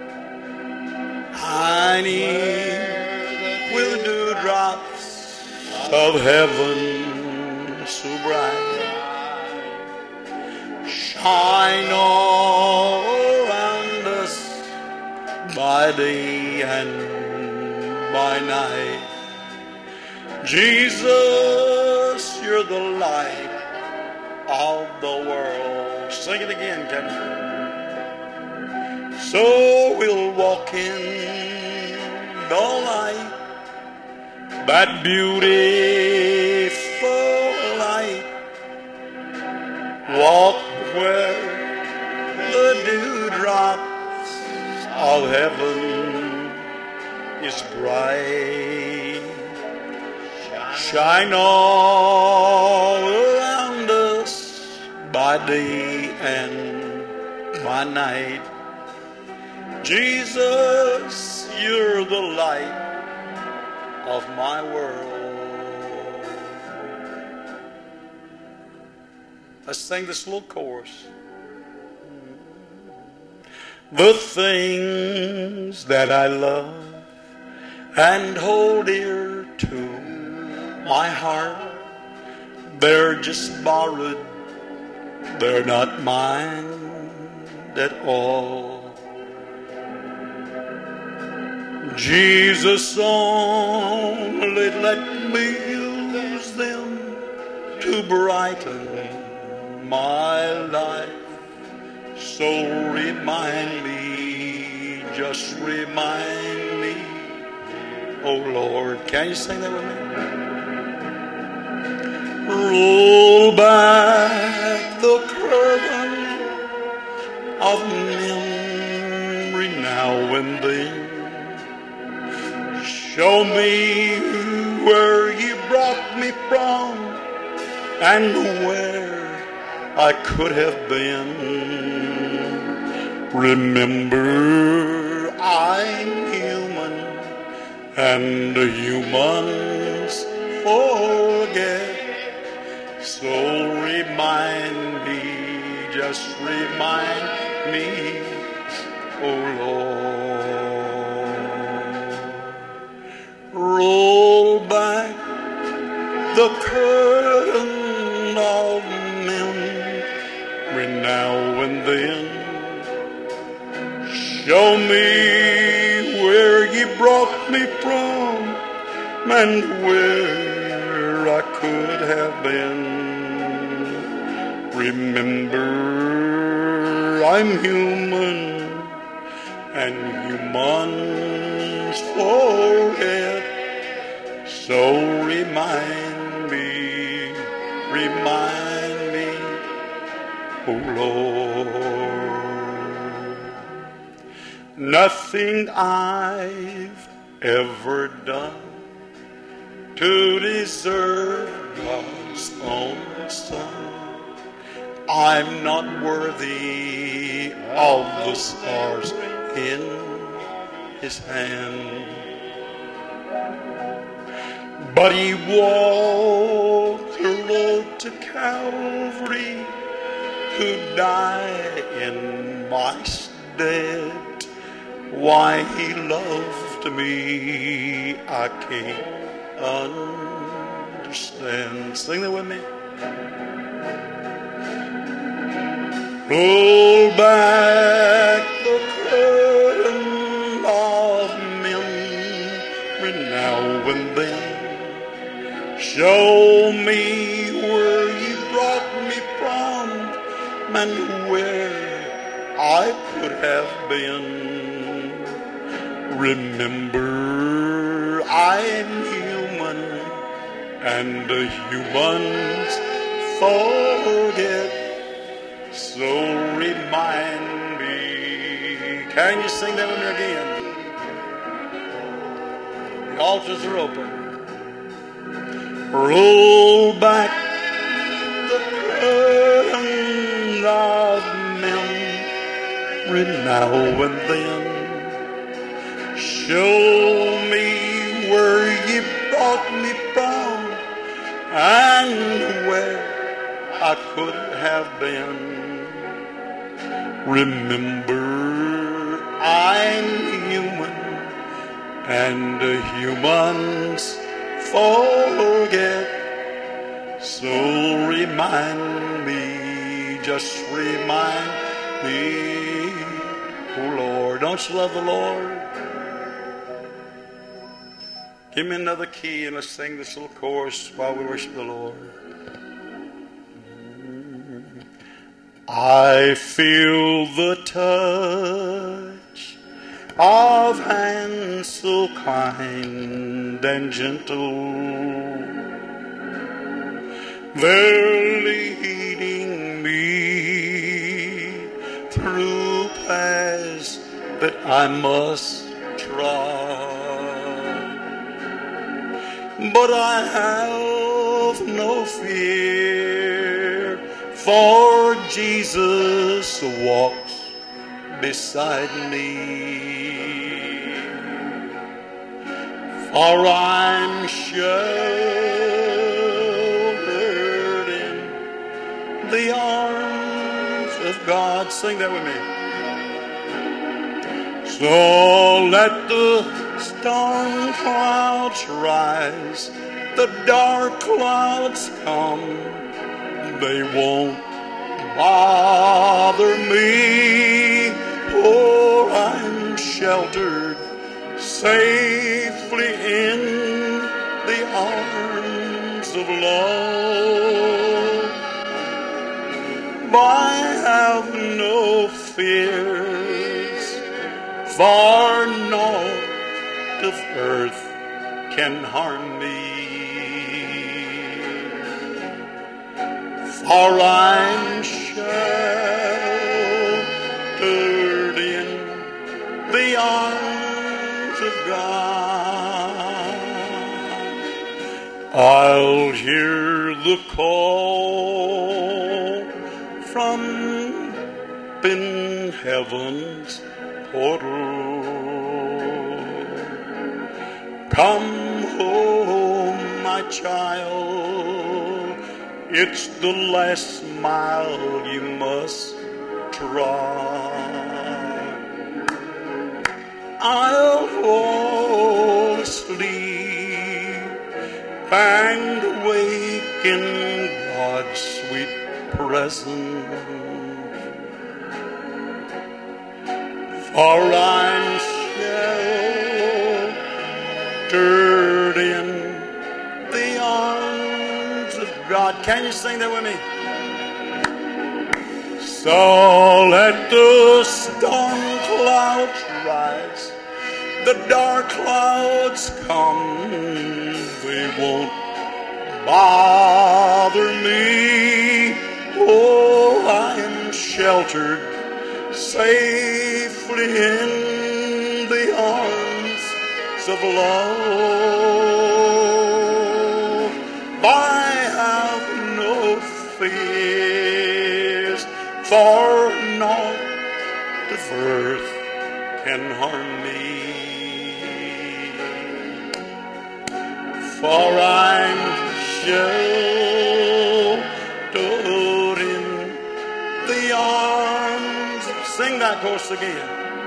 shining with dewdrops of heaven so bright. Shine all around us by day and by night. Jesus, you're the light of the world. Sing it again, Kevin. So we'll walk in the light, that beautiful light. Walk where the dewdrops of heaven is bright. Shine all around us by day and by night. Jesus, you're the light of my world. Let's sing this little chorus. The things that I love and hold dear to my heart, they're just borrowed, they're not mine at all. Jesus, only let me use them to brighten my life. So remind me, just remind me, oh Lord. Can you sing that with me? Roll back the curtain of memory now and then. Show me where you brought me from and where I could have been. Remember, I'm human and humans forget. So remind me, just remind me, oh Lord. Roll back the curtain of memory now and then. Show me where you brought me from and where I could have been. Remember, I'm human and humans forget. So remind me, remind me, oh Lord. Nothing I've ever done to deserve God's own Son. I'm not worthy of the stars in His hand. But He walked the road to Calvary to die in my stead. Why He loved me, I can't understand. Sing that with me. Roll back the curtain of memory now and then. Show me where you brought me from and where I could have been. Remember, I'm human and the humans forget. So remind me. Can you sing that with me again? The altars are open. Roll back the curtain of memory now and then. Show me where you brought me from and where I could have been. Remember, I'm human, and humans forget. So remind me, just remind me, oh Lord. Don't you love the Lord? Give me another key and let's sing this little chorus while we worship the Lord. I feel the touch of hands so kind and gentle. They're leading me through paths that I must trod. But I have no fear, for Jesus walks beside me. For I'm sheltered in the arms of God. Sing that with me. So let the storm clouds rise, the dark clouds come, they won't bother me, for I'm sheltered safely in the arms of love. I have no fears, for naught of earth can harm me. For I'm sheltered in the arms of God. I'll hear the call from in heaven's portal. Come home, my child, it's the last mile you must trod. I'll fall asleep and wake in God's sweet presence. For I'm sheltered in the arms of God. Can you sing that with me? So let the storm clouds rise, the dark clouds come, they won't bother me. Oh, I'm sheltered safely in the arms of love. I have no fears, for naught of earth can harm me. For I'm sheltered in the arms. Sing that chorus again.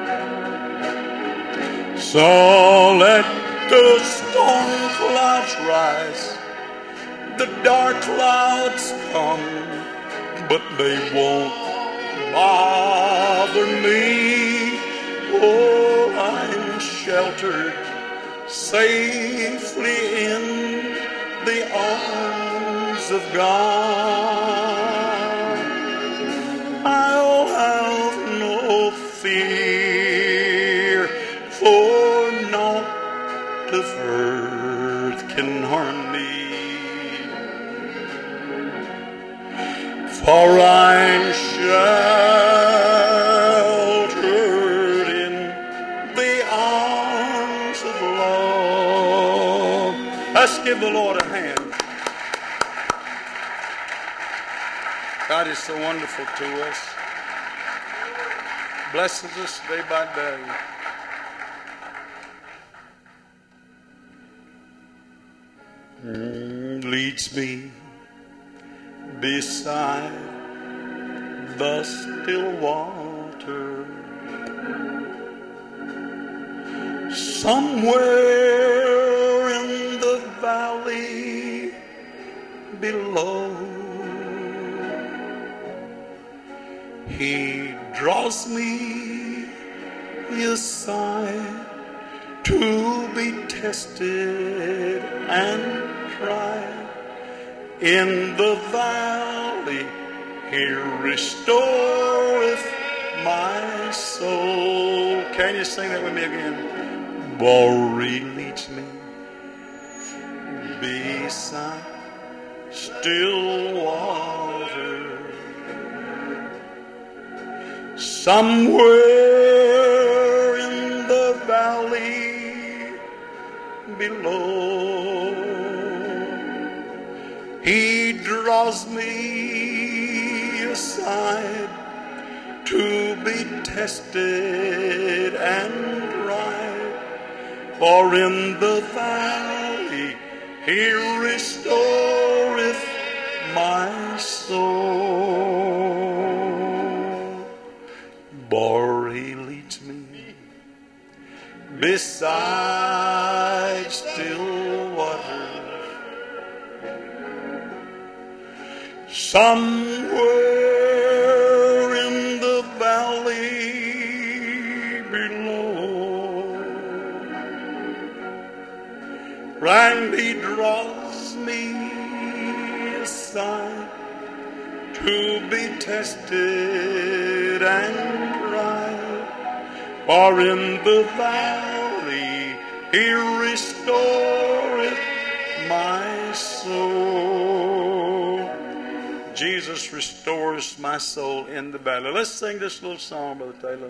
So let the storm clouds rise, the dark clouds come, but they won't bother me. Oh, I'm sheltered safely in the arms of God. I'll have no fear, for naught of earth can harm me. For I'm sure give the Lord a hand. God is so wonderful to us. Blesses us day by day. Mm, leads me beside the still water, somewhere in the valley below. He draws me aside to be tested and tried. In the valley He restoreth my soul. Can you sing that with me again? For He leads me beside still water, somewhere in the valley below. He draws me aside to be tested and tried. For in the valley He restoreth my soul. For He leads me beside still waters, somewhere in the valley below. And He draws me aside to be tested and tried. For in the valley He restoreth my soul. Jesus restores my soul in the valley. Let's sing this little song, Brother Taylor.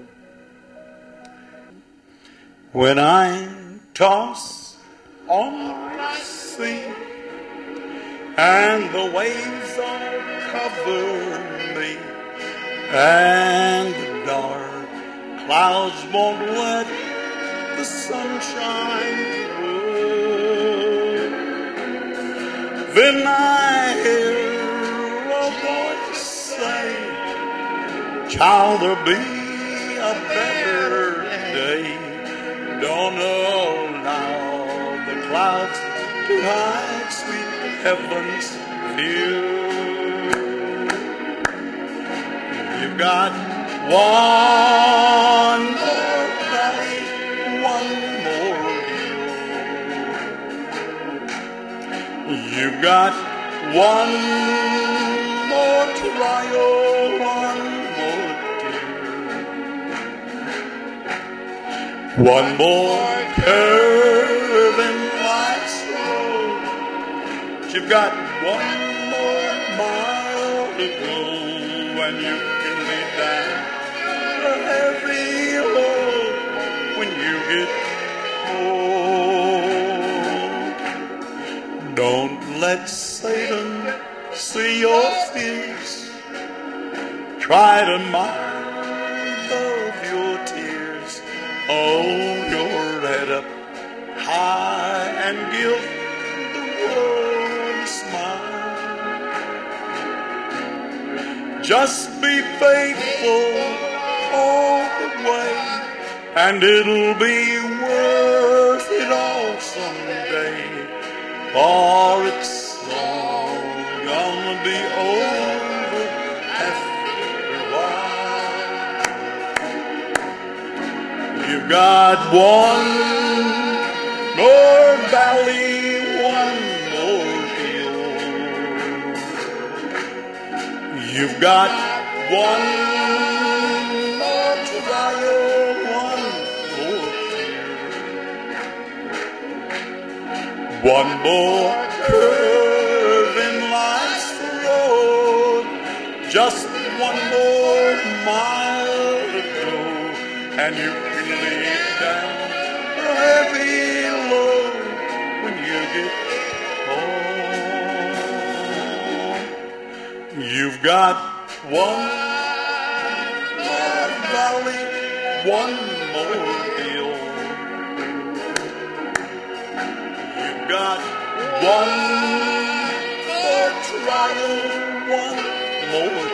When I toss on the sea and the waves all cover me, and the dark clouds won't let the sunshine through, then I hear a voice say, child, there'll be a better day. Don't allow the clouds to hide sweet heaven's view. You've got one more valley, one more hill. You've got one more trial, one more tear, one more curve in life's road. You've got one more mile to go, and you can lay down a heavy load when you get home. Don't let Satan see your fears. Try to mind of your tears. Hold your head up high and give the world a smile. Just be faithful all the way, and it'll be worth it all someday. For it's all gonna be over after a while. You've got one more valley, one more hill. You've got one more trial, one more tear, one more curve in life's road, just one more mile to go, and you can lay down a heavy load when you get got one more valley, one more hill. You've got one more trial, one more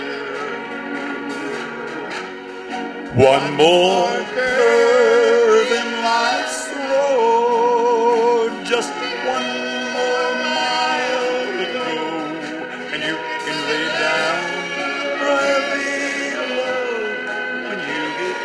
tear, one more curve in life's road, just one more mile to go, and you can lay down your heavy load when you get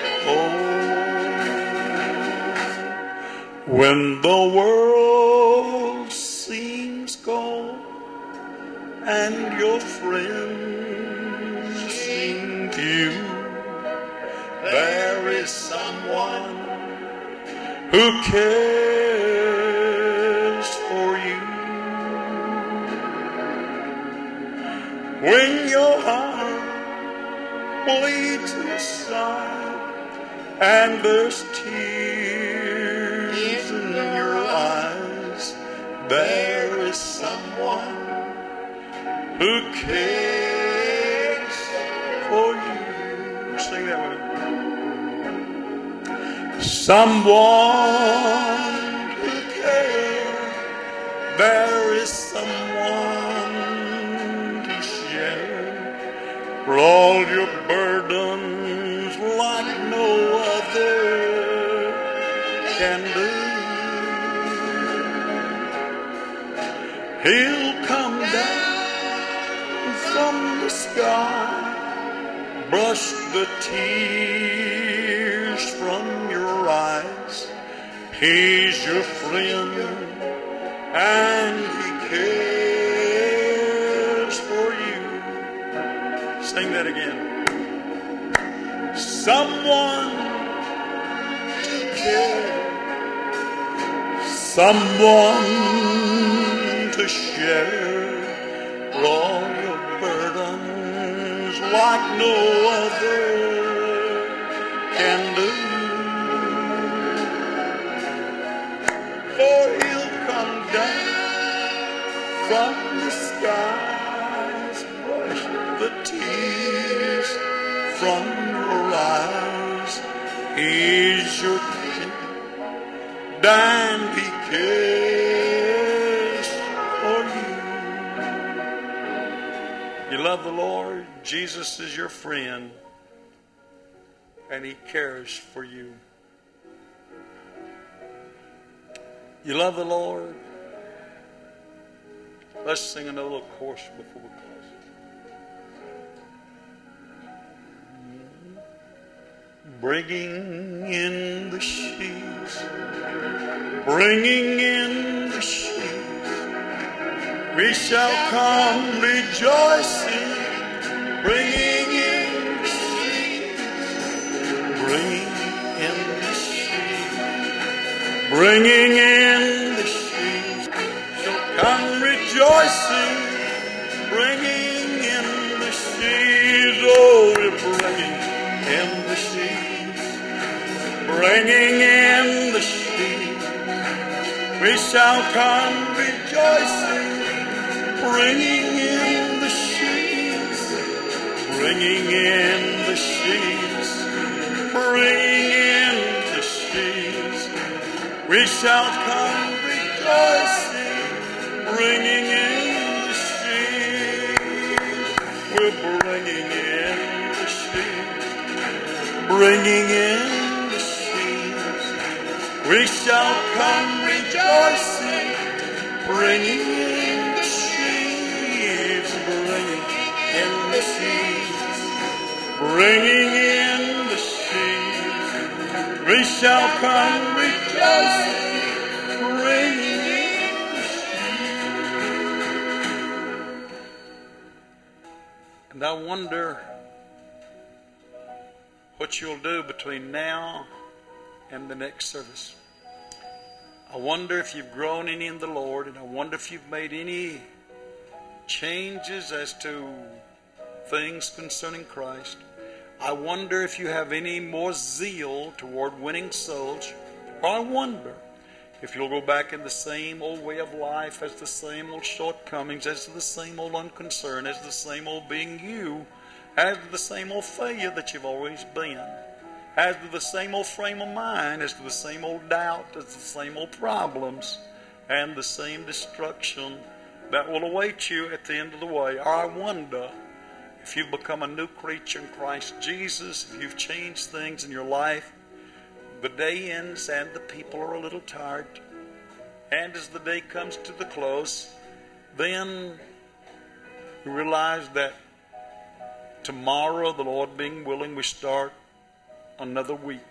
home. When the world seems gone and your friends seem few, there is someone who cares for you. When your heart bleeds inside and there's tears in your eyes, there is someone who cares for you. Sing that with me. Someone who cares. There is someone to share for all your burdens like no other can do. He'll come down from the sky, brush the tears from your eyes. He's your friend and he cares for you. Sing that again. Someone to care, someone to share for all your burdens like no other can do. For he'll come down from the skies, brush the tears from your eyes. He's your king, and he cares for you. You love the Lord? Jesus is your friend, and he cares for you. You love the Lord? Let's sing another little chorus before we close. Bringing in the sheaves, bringing in the sheaves, we shall come rejoicing, bringing in the sheaves, bringing in the sheaves, bringing in the sheaves, shall come rejoicing, bringing in the sheaves, oh, we're bringing in the sheaves, bringing in the sheaves, we shall come rejoicing, bringing in the sheaves, bringing in the sheaves, bringing in the sheaves, we shall come rejoicing, bringing in the sheaves, we're bringing in the sheaves, bringing in the sheaves, we shall come rejoicing, bringing in the sheaves, bringing in the sheaves, bringing in the sheaves, we shall come rejoicing, bringing in the sheaves. And I wonder what you'll do between now and the next service. I wonder if you've grown any in the Lord, and I wonder if you've made any changes as to things concerning Christ. I wonder if you have any more zeal toward winning souls. Or I wonder if you'll go back in the same old way of life, as the same old shortcomings, as the same old unconcern, as the same old being you, as the same old failure that you've always been, as to the same old frame of mind, as to the same old doubt, as to the same old problems, and the same destruction that will await you at the end of the way. Or I wonder if you've become a new creature in Christ Jesus, if you've changed things in your life. The day ends and the people are a little tired. And as the day comes to the close, then you realize that tomorrow, the Lord being willing, we start another week.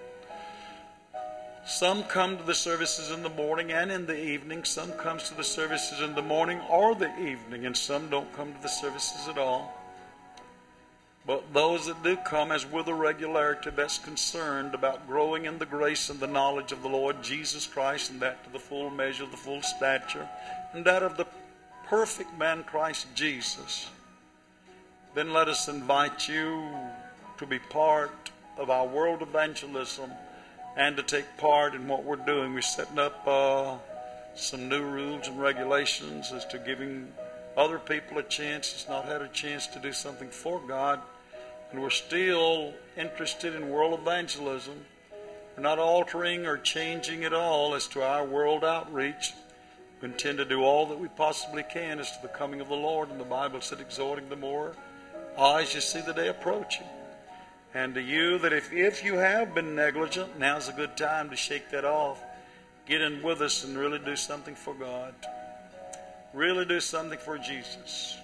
Some come to the services in the morning and in the evening. Some comes to the services in the morning or the evening, and some don't come to the services at all. But those that do come, as with a regularity that's concerned about growing in the grace and the knowledge of the Lord Jesus Christ, and that to the full measure of the full stature, and that of the perfect man Christ Jesus, then let us invite you to be part of our world evangelism and to take part in what we're doing. We're setting up uh, some new rules and regulations as to giving other people a chance that's not had a chance to do something for God. And we're still interested in world evangelism. We're not altering or changing at all as to our world outreach. We intend to do all that we possibly can as to the coming of the Lord. And the Bible said, exhorting the more as you see the day approaching. And to you, that if, if you have been negligent, now's a good time to shake that off. Get in with us and really do something for God. Really do something for Jesus.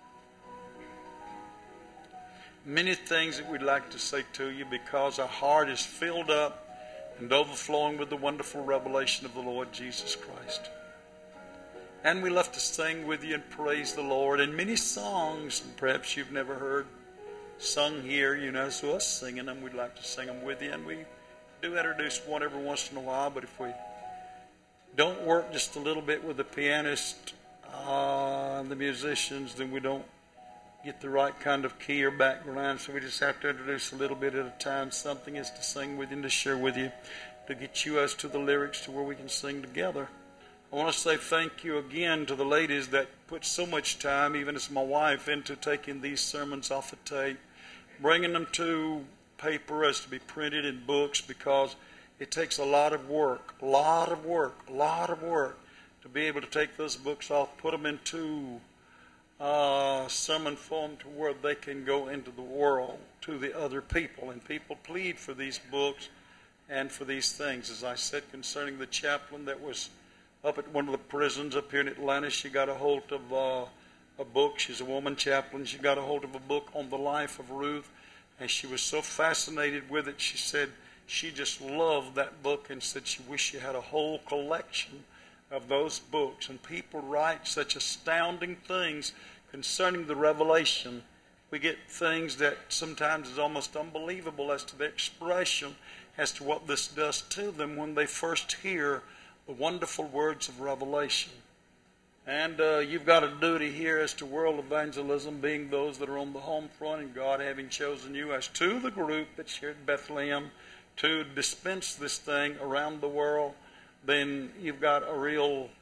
Many things that we'd like to say to you, because our heart is filled up and overflowing with the wonderful revelation of the Lord Jesus Christ. And we love to sing with you and praise the Lord. And many songs, perhaps you've never heard sung here, you know, so us singing them, we'd like to sing them with you. And we do introduce one every once in a while, but if we don't work just a little bit with the pianist uh, and the musicians, then we don't get the right kind of key or background. So we just have to introduce a little bit at a time. Something is to sing with you and to share with you, to get you as to the lyrics to where we can sing together. I want to say thank you again to the ladies that put so much time, even as my wife, into taking these sermons off of tape, bringing them to paper as to be printed in books, because it takes a lot of work, a lot of work, a lot of work to be able to take those books off, put them into uh, sermon form to where they can go into the world to the other people. And people plead for these books and for these things. As I said concerning the chaplain that was up at one of the prisons up here in Atlanta, she got a hold of uh, a book. She's a woman chaplain. She got a hold of a book on the life of Ruth, and she was so fascinated with it. She said she just loved that book and said she wished she had a whole collection of those books. And people write such astounding things concerning the revelation. We get things that sometimes is almost unbelievable as to the expression as to what this does to them when they first hear the wonderful words of revelation. And uh, you've got a duty here as to world evangelism, being those that are on the home front, and God having chosen you as to the group that's here at Bethlehem to dispense this thing around the world. Then you've got a real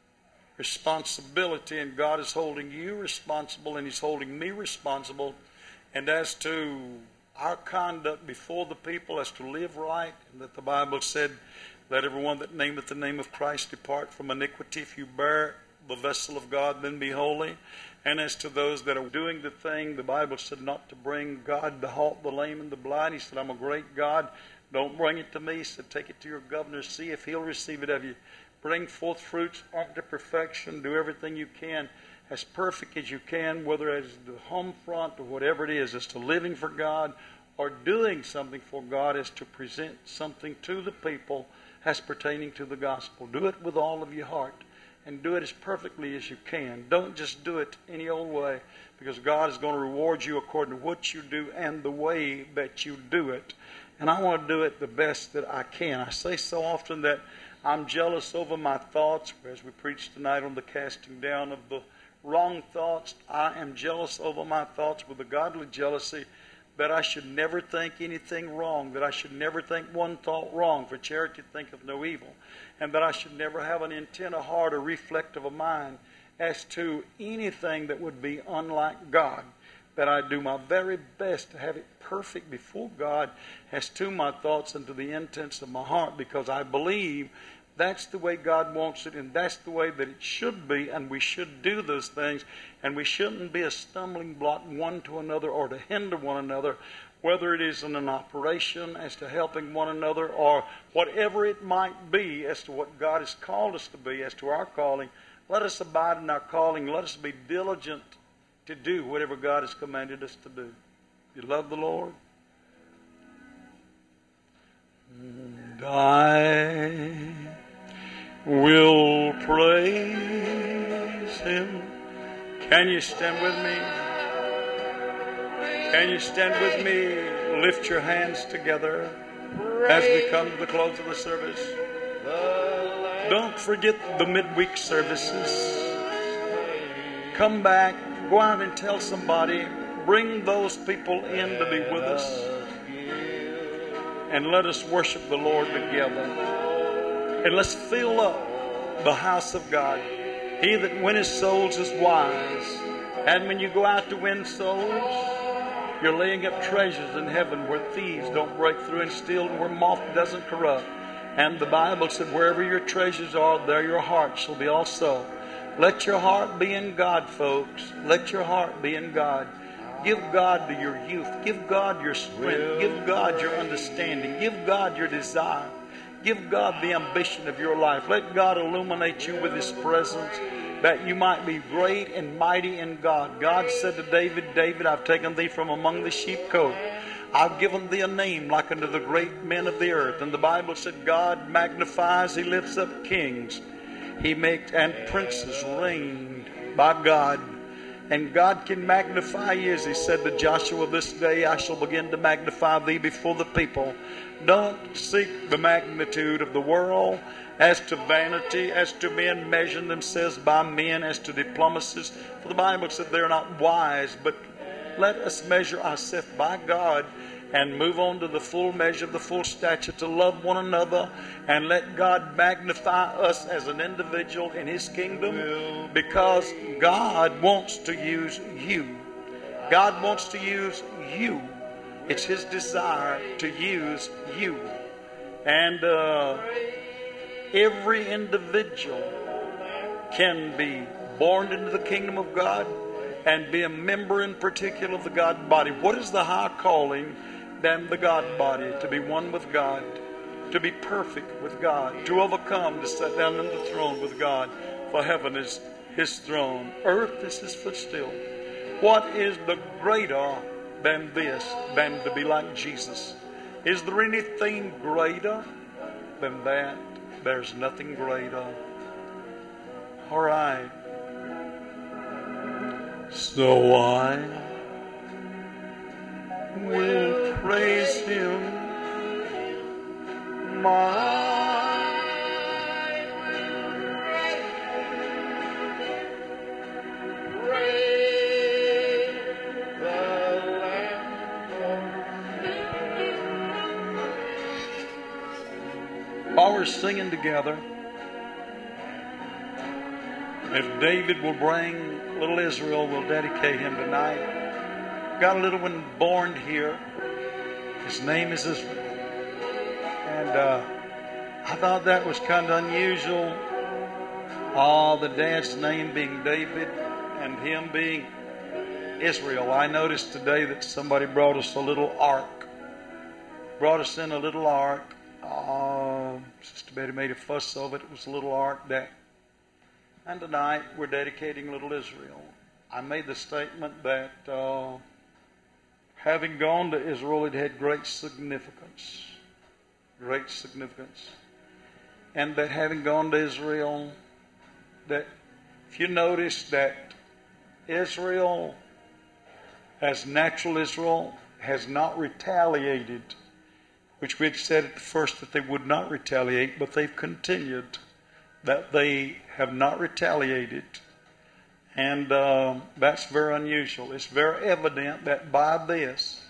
responsibility, and God is holding you responsible, and He's holding me responsible. And as to our conduct before the people, as to live right, and that the Bible said, let everyone that nameth the name of Christ depart from iniquity. If you bear the vessel of God, then be holy. And as to those that are doing the thing, the Bible said not to bring God the halt, the lame, and the blind. He said, I'm a great God. Don't bring it to me. He said, take it to your governor. See if he'll receive it of you. Bring forth fruits unto perfection. Do everything you can, as perfect as you can, whether it's the home front or whatever it is, as to living for God or doing something for God, as to present something to the people as pertaining to the gospel. Do it with all of your heart, and do it as perfectly as you can. Don't just do it any old way, because God is going to reward you according to what you do and the way that you do it. And I want to do it the best that I can. I say so often that I'm jealous over my thoughts, as we preached tonight on the casting down of the wrong thoughts. I am jealous over my thoughts with a godly jealousy, that I should never think anything wrong, that I should never think one thought wrong, for charity thinketh no evil, and that I should never have an intent of heart or reflect of a mind as to anything that would be unlike God, that I do my very best to have it perfect before God as to my thoughts and to the intents of my heart, because I believe that's the way God wants it, and that's the way that it should be, and we should do those things, and we shouldn't be a stumbling block one to another or to hinder one another, whether it is in an operation as to helping one another or whatever it might be as to what God has called us to be, as to our calling. Let us abide in our calling. Let us be diligent to do whatever God has commanded us to do. You love the Lord? And I will praise Him. Can you stand with me? Can you stand with me? Lift your hands together as we come to the close of the service. Don't forget the midweek services. Come back, go out and tell somebody. Bring those people in to be with us. And let us worship the Lord together. And let's fill up the house of God. He that winneth souls is wise. And when you go out to win souls, you're laying up treasures in heaven where thieves don't break through and steal, and where moth doesn't corrupt. And the Bible said, wherever your treasures are, there your heart shall be also. Let your heart be in God, folks. Let your heart be in God. Give God to your youth. Give God your strength. Give God your understanding. Give God your desire. Give God the ambition of your life. Let God illuminate you with His presence, that you might be great and mighty in God. God said to David, David, I've taken thee from among the sheepcote. I've given thee a name like unto the great men of the earth. And the Bible said God magnifies, He lifts up kings. He makes, and princes reigned by God. And God can magnify you, as He said to Joshua, this day I shall begin to magnify thee before the people. Don't seek the magnitude of the world as to vanity, as to men measuring themselves by men, as to diplomacies. For the Bible said they're not wise, but let us measure ourselves by God and move on to the full measure of the full stature, to love one another, and let God magnify us as an individual in His kingdom, because God wants to use you. God wants to use you. It's His desire to use you. And uh, every individual can be born into the kingdom of God and be a member in particular of the God body. What is the high calling than the God body? To be one with God, to be perfect with God, to overcome, to sit down on the throne with God, for heaven is His throne, earth is His footstool. What is the greater than this, than to be like Jesus? Is there anything greater than that? There's nothing greater. All right. So I will praise Him, my praise the Lamb. While we're singing together, if David will bring little Israel, we'll dedicate him tonight. Got a little one born here. His name is Israel. And uh, I thought that was kind of unusual. Oh, the dad's name being David and him being Israel. I noticed today that somebody brought us a little ark. Brought us in a little ark. Oh, Sister Betty made a fuss of it. It was a little ark that. And tonight we're dedicating little Israel. I made the statement that uh, having gone to Israel, it had great significance. Great significance. And that having gone to Israel, that if you notice that Israel, as natural Israel, has not retaliated, which we had said at the first that they would not retaliate, but they've continued, that they have not retaliated. And uh, that's very unusual. It's very evident that by this,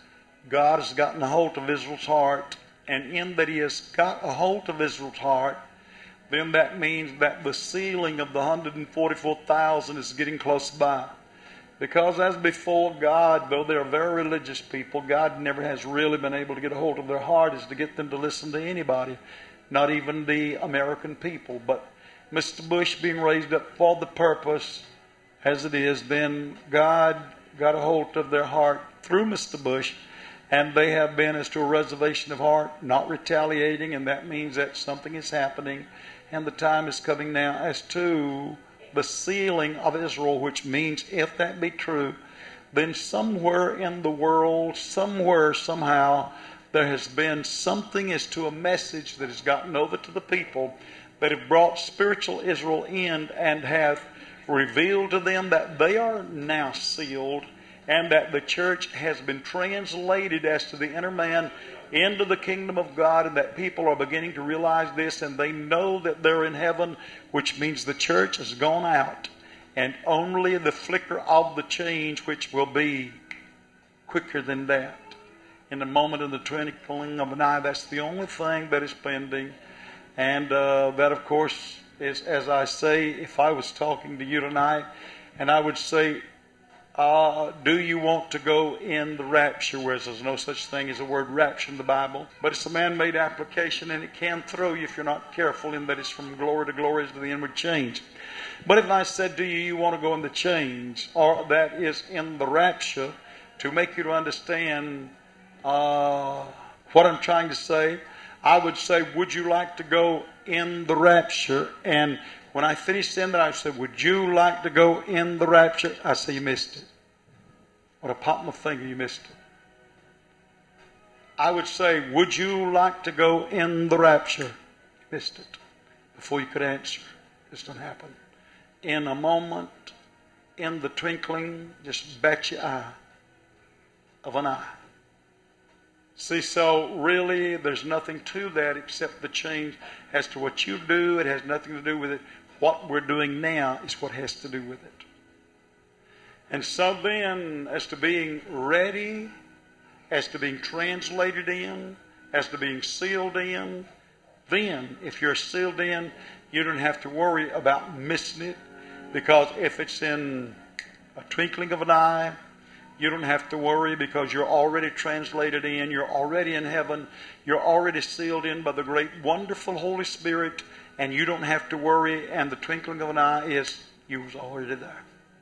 God has gotten a hold of Israel's heart, and in that he has got a hold of Israel's heart, then that means that the sealing of the one hundred forty-four thousand is getting close by. Because as before, God, though they're very religious people, God never has really been able to get a hold of their heart, is to get them to listen to anybody, not even the American people. But Mister Bush being raised up for the purpose, as it is, then God got a hold of their heart through Mister Bush, and they have been as to a reservation of heart, not retaliating, and that means that something is happening, and the time is coming now as to the sealing of Israel, which means, if that be true, then somewhere in the world, somewhere, somehow, there has been something as to a message that has gotten over to the people that have brought spiritual Israel in and have revealed to them that they are now sealed, and that the church has been translated as to the inner man into the kingdom of God, and that people are beginning to realize this, and they know that they're in heaven, which means the church has gone out, and only the flicker of the change, which will be quicker than that, in the moment of the twinkling of an eye. That's the only thing that is pending. And uh, that, of course, is, as I say, if I was talking to you tonight, and I would say, Uh, do you want to go in the rapture? Whereas there's no such thing as the word rapture in the Bible. But it's a man-made application, and it can throw you if you're not careful, in that it's from glory to glory as to the inward change. But if I said to you, you want to go in the change, or that is in the rapture, to make you to understand uh, what I'm trying to say, I would say, would you like to go in the rapture? And when I finished saying that, I said, would you like to go in the rapture? I say, you missed it. When I pop my finger, you missed it. I would say, would you like to go in the rapture? You missed it. Before you could answer. This don't happen. In a moment, in the twinkling, just bat your eye of an eye. See, so really, there's nothing to that except the change as to what you do. It has nothing to do with it. What we're doing now is what has to do with it. And so then, as to being ready, as to being translated in, as to being sealed in, then, if you're sealed in, you don't have to worry about missing it, because if it's in a twinkling of an eye, you don't have to worry, because you're already translated in, you're already in heaven, you're already sealed in by the great, wonderful Holy Spirit, and you don't have to worry, and the twinkling of an eye is, you was already there.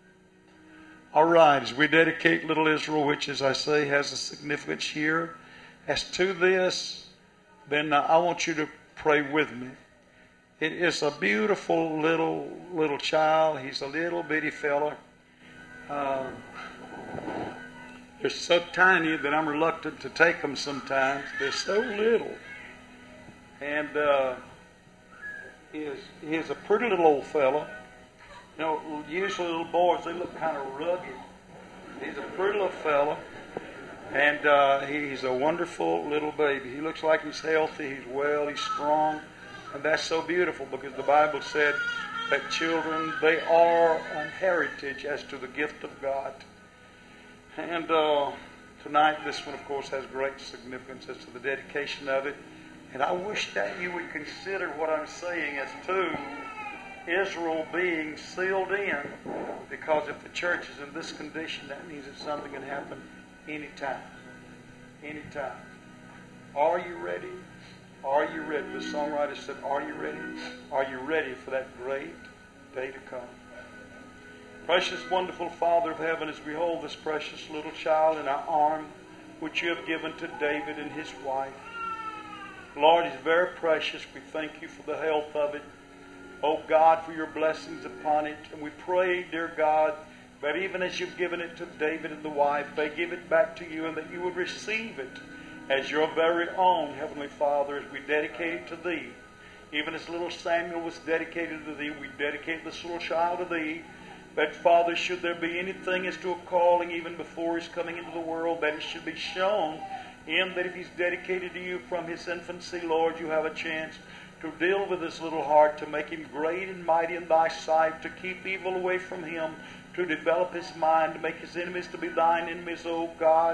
All right, as we dedicate little Israel, which, as I say, has a significance here, as to this, then uh, I want you to pray with me. It is a beautiful little little child. He's a little bitty fella. Uh, they're so tiny that I'm reluctant to take them sometimes. They're so little. And uh, he is, he is a pretty little old fella. You know, usually little boys, they look kind of rugged. He's a pretty little fella. And uh, he's a wonderful little baby. He looks like he's healthy, he's well, he's strong. And that's so beautiful, because the Bible said that children, they are an heritage as to the gift of God. And uh, tonight, this one, of course, has great significance as to the dedication of it. And I wish that you would consider what I'm saying as to Israel being sealed in, because if the church is in this condition, that means that something can happen anytime. Anytime. Are you ready? Are you ready? The songwriter said, are you ready? Are you ready for that great day to come? Precious, wonderful Father of heaven, as we hold this precious little child in our arm, which you have given to David and his wife. Lord, he's very precious. We thank you for the health of it. Oh God, for your blessings upon it. And we pray, dear God, that even as you've given it to David and the wife, they give it back to you, and that you would receive it as your very own, Heavenly Father, as we dedicate it to Thee. Even as little Samuel was dedicated to Thee, we dedicate this little child to Thee, that, Father, should there be anything as to a calling even before his coming into the world, that it should be shown in that if he's dedicated to you from his infancy, Lord, you have a chance to deal with his little heart, to make him great and mighty in Thy sight, to keep evil away from him, to develop his mind, to make his enemies to be Thine enemies, O God.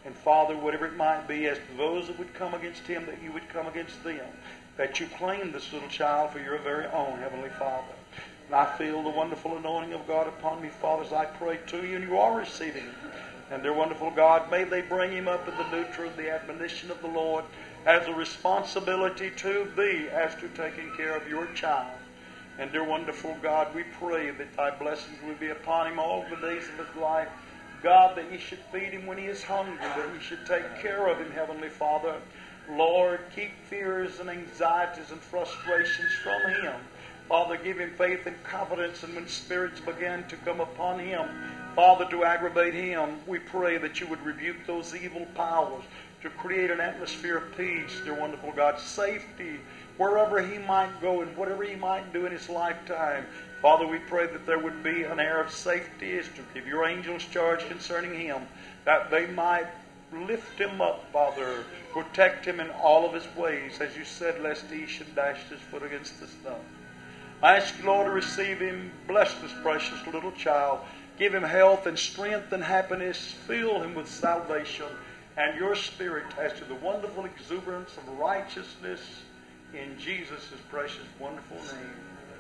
And Father, whatever it might be, as to those that would come against him, that you would come against them. That you claim this little child for your very own, Heavenly Father. And I feel the wonderful anointing of God upon me, Father, as I pray to you, and you are receiving him. And dear wonderful God, may they bring him up in the neutral, the admonition of the Lord, as a responsibility to thee as to taking care of your child. And dear wonderful God, we pray that thy blessings will be upon him all the days of his life. God, that you should feed him when he is hungry, that you should take care of him, Heavenly Father. Lord, keep fears and anxieties and frustrations from him. Father, give him faith and confidence, and when spirits begin to come upon him, Father, to aggravate him, we pray that you would rebuke those evil powers to create an atmosphere of peace, dear wonderful God, safety wherever he might go and whatever he might do in his lifetime. Father, we pray that there would be an air of safety as to give your angels charge concerning him, that they might lift him up, Father, protect him in all of his ways, as you said, lest he should dash his foot against the stone. I ask you, Lord, to receive him. Bless this precious little child. Give him health and strength and happiness. Fill him with salvation and your Spirit as to the wonderful exuberance of righteousness in Jesus' precious, wonderful name.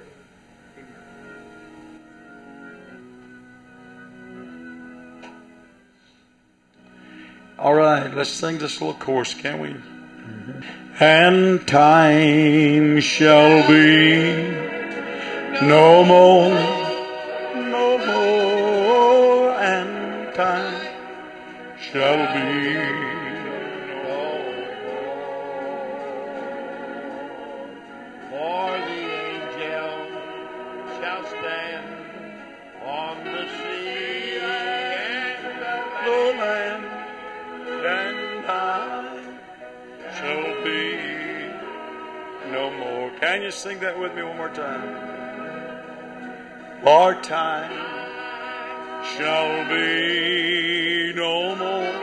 All right, let's sing this little chorus, can we? Mm-hmm. And time shall be no more, no more, and time shall be no more. For the angel shall stand on the sea and the land, and time shall be no more. Can you sing that with me one more time? Our time shall be no more,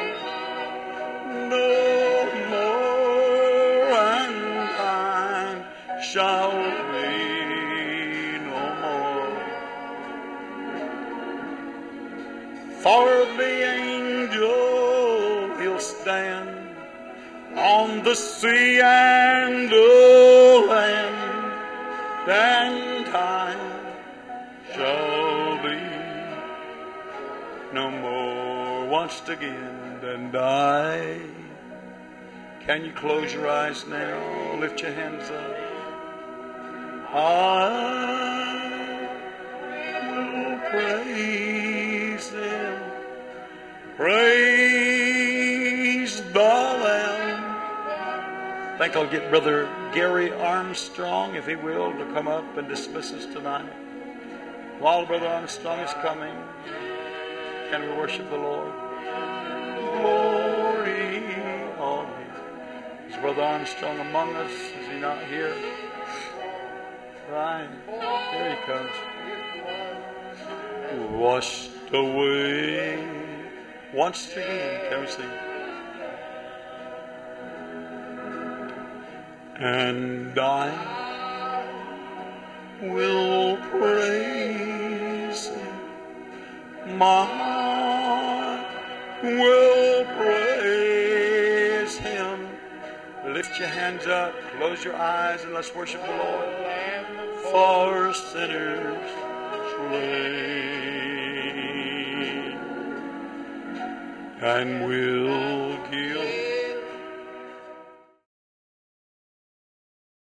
no more, and time shall be no more. For the angel he'll stand on the sea and the land, and time shall be no more. Once again, and I. Can you close your eyes now? Lift your hands up. I will praise him. Praise the Lamb. I think I'll get Brother Gary Armstrong, if he will, to come up and dismiss us tonight. While Brother Armstrong is coming, can we worship the Lord? Glory on him. Is Brother Armstrong among us? Is he not here? Right. Here he comes. Washed away. Once again, can we sing? And I will praise him. My heart will praise him. Lift your hands up, close your eyes, and let's worship the Lord. For sinners slain, and will give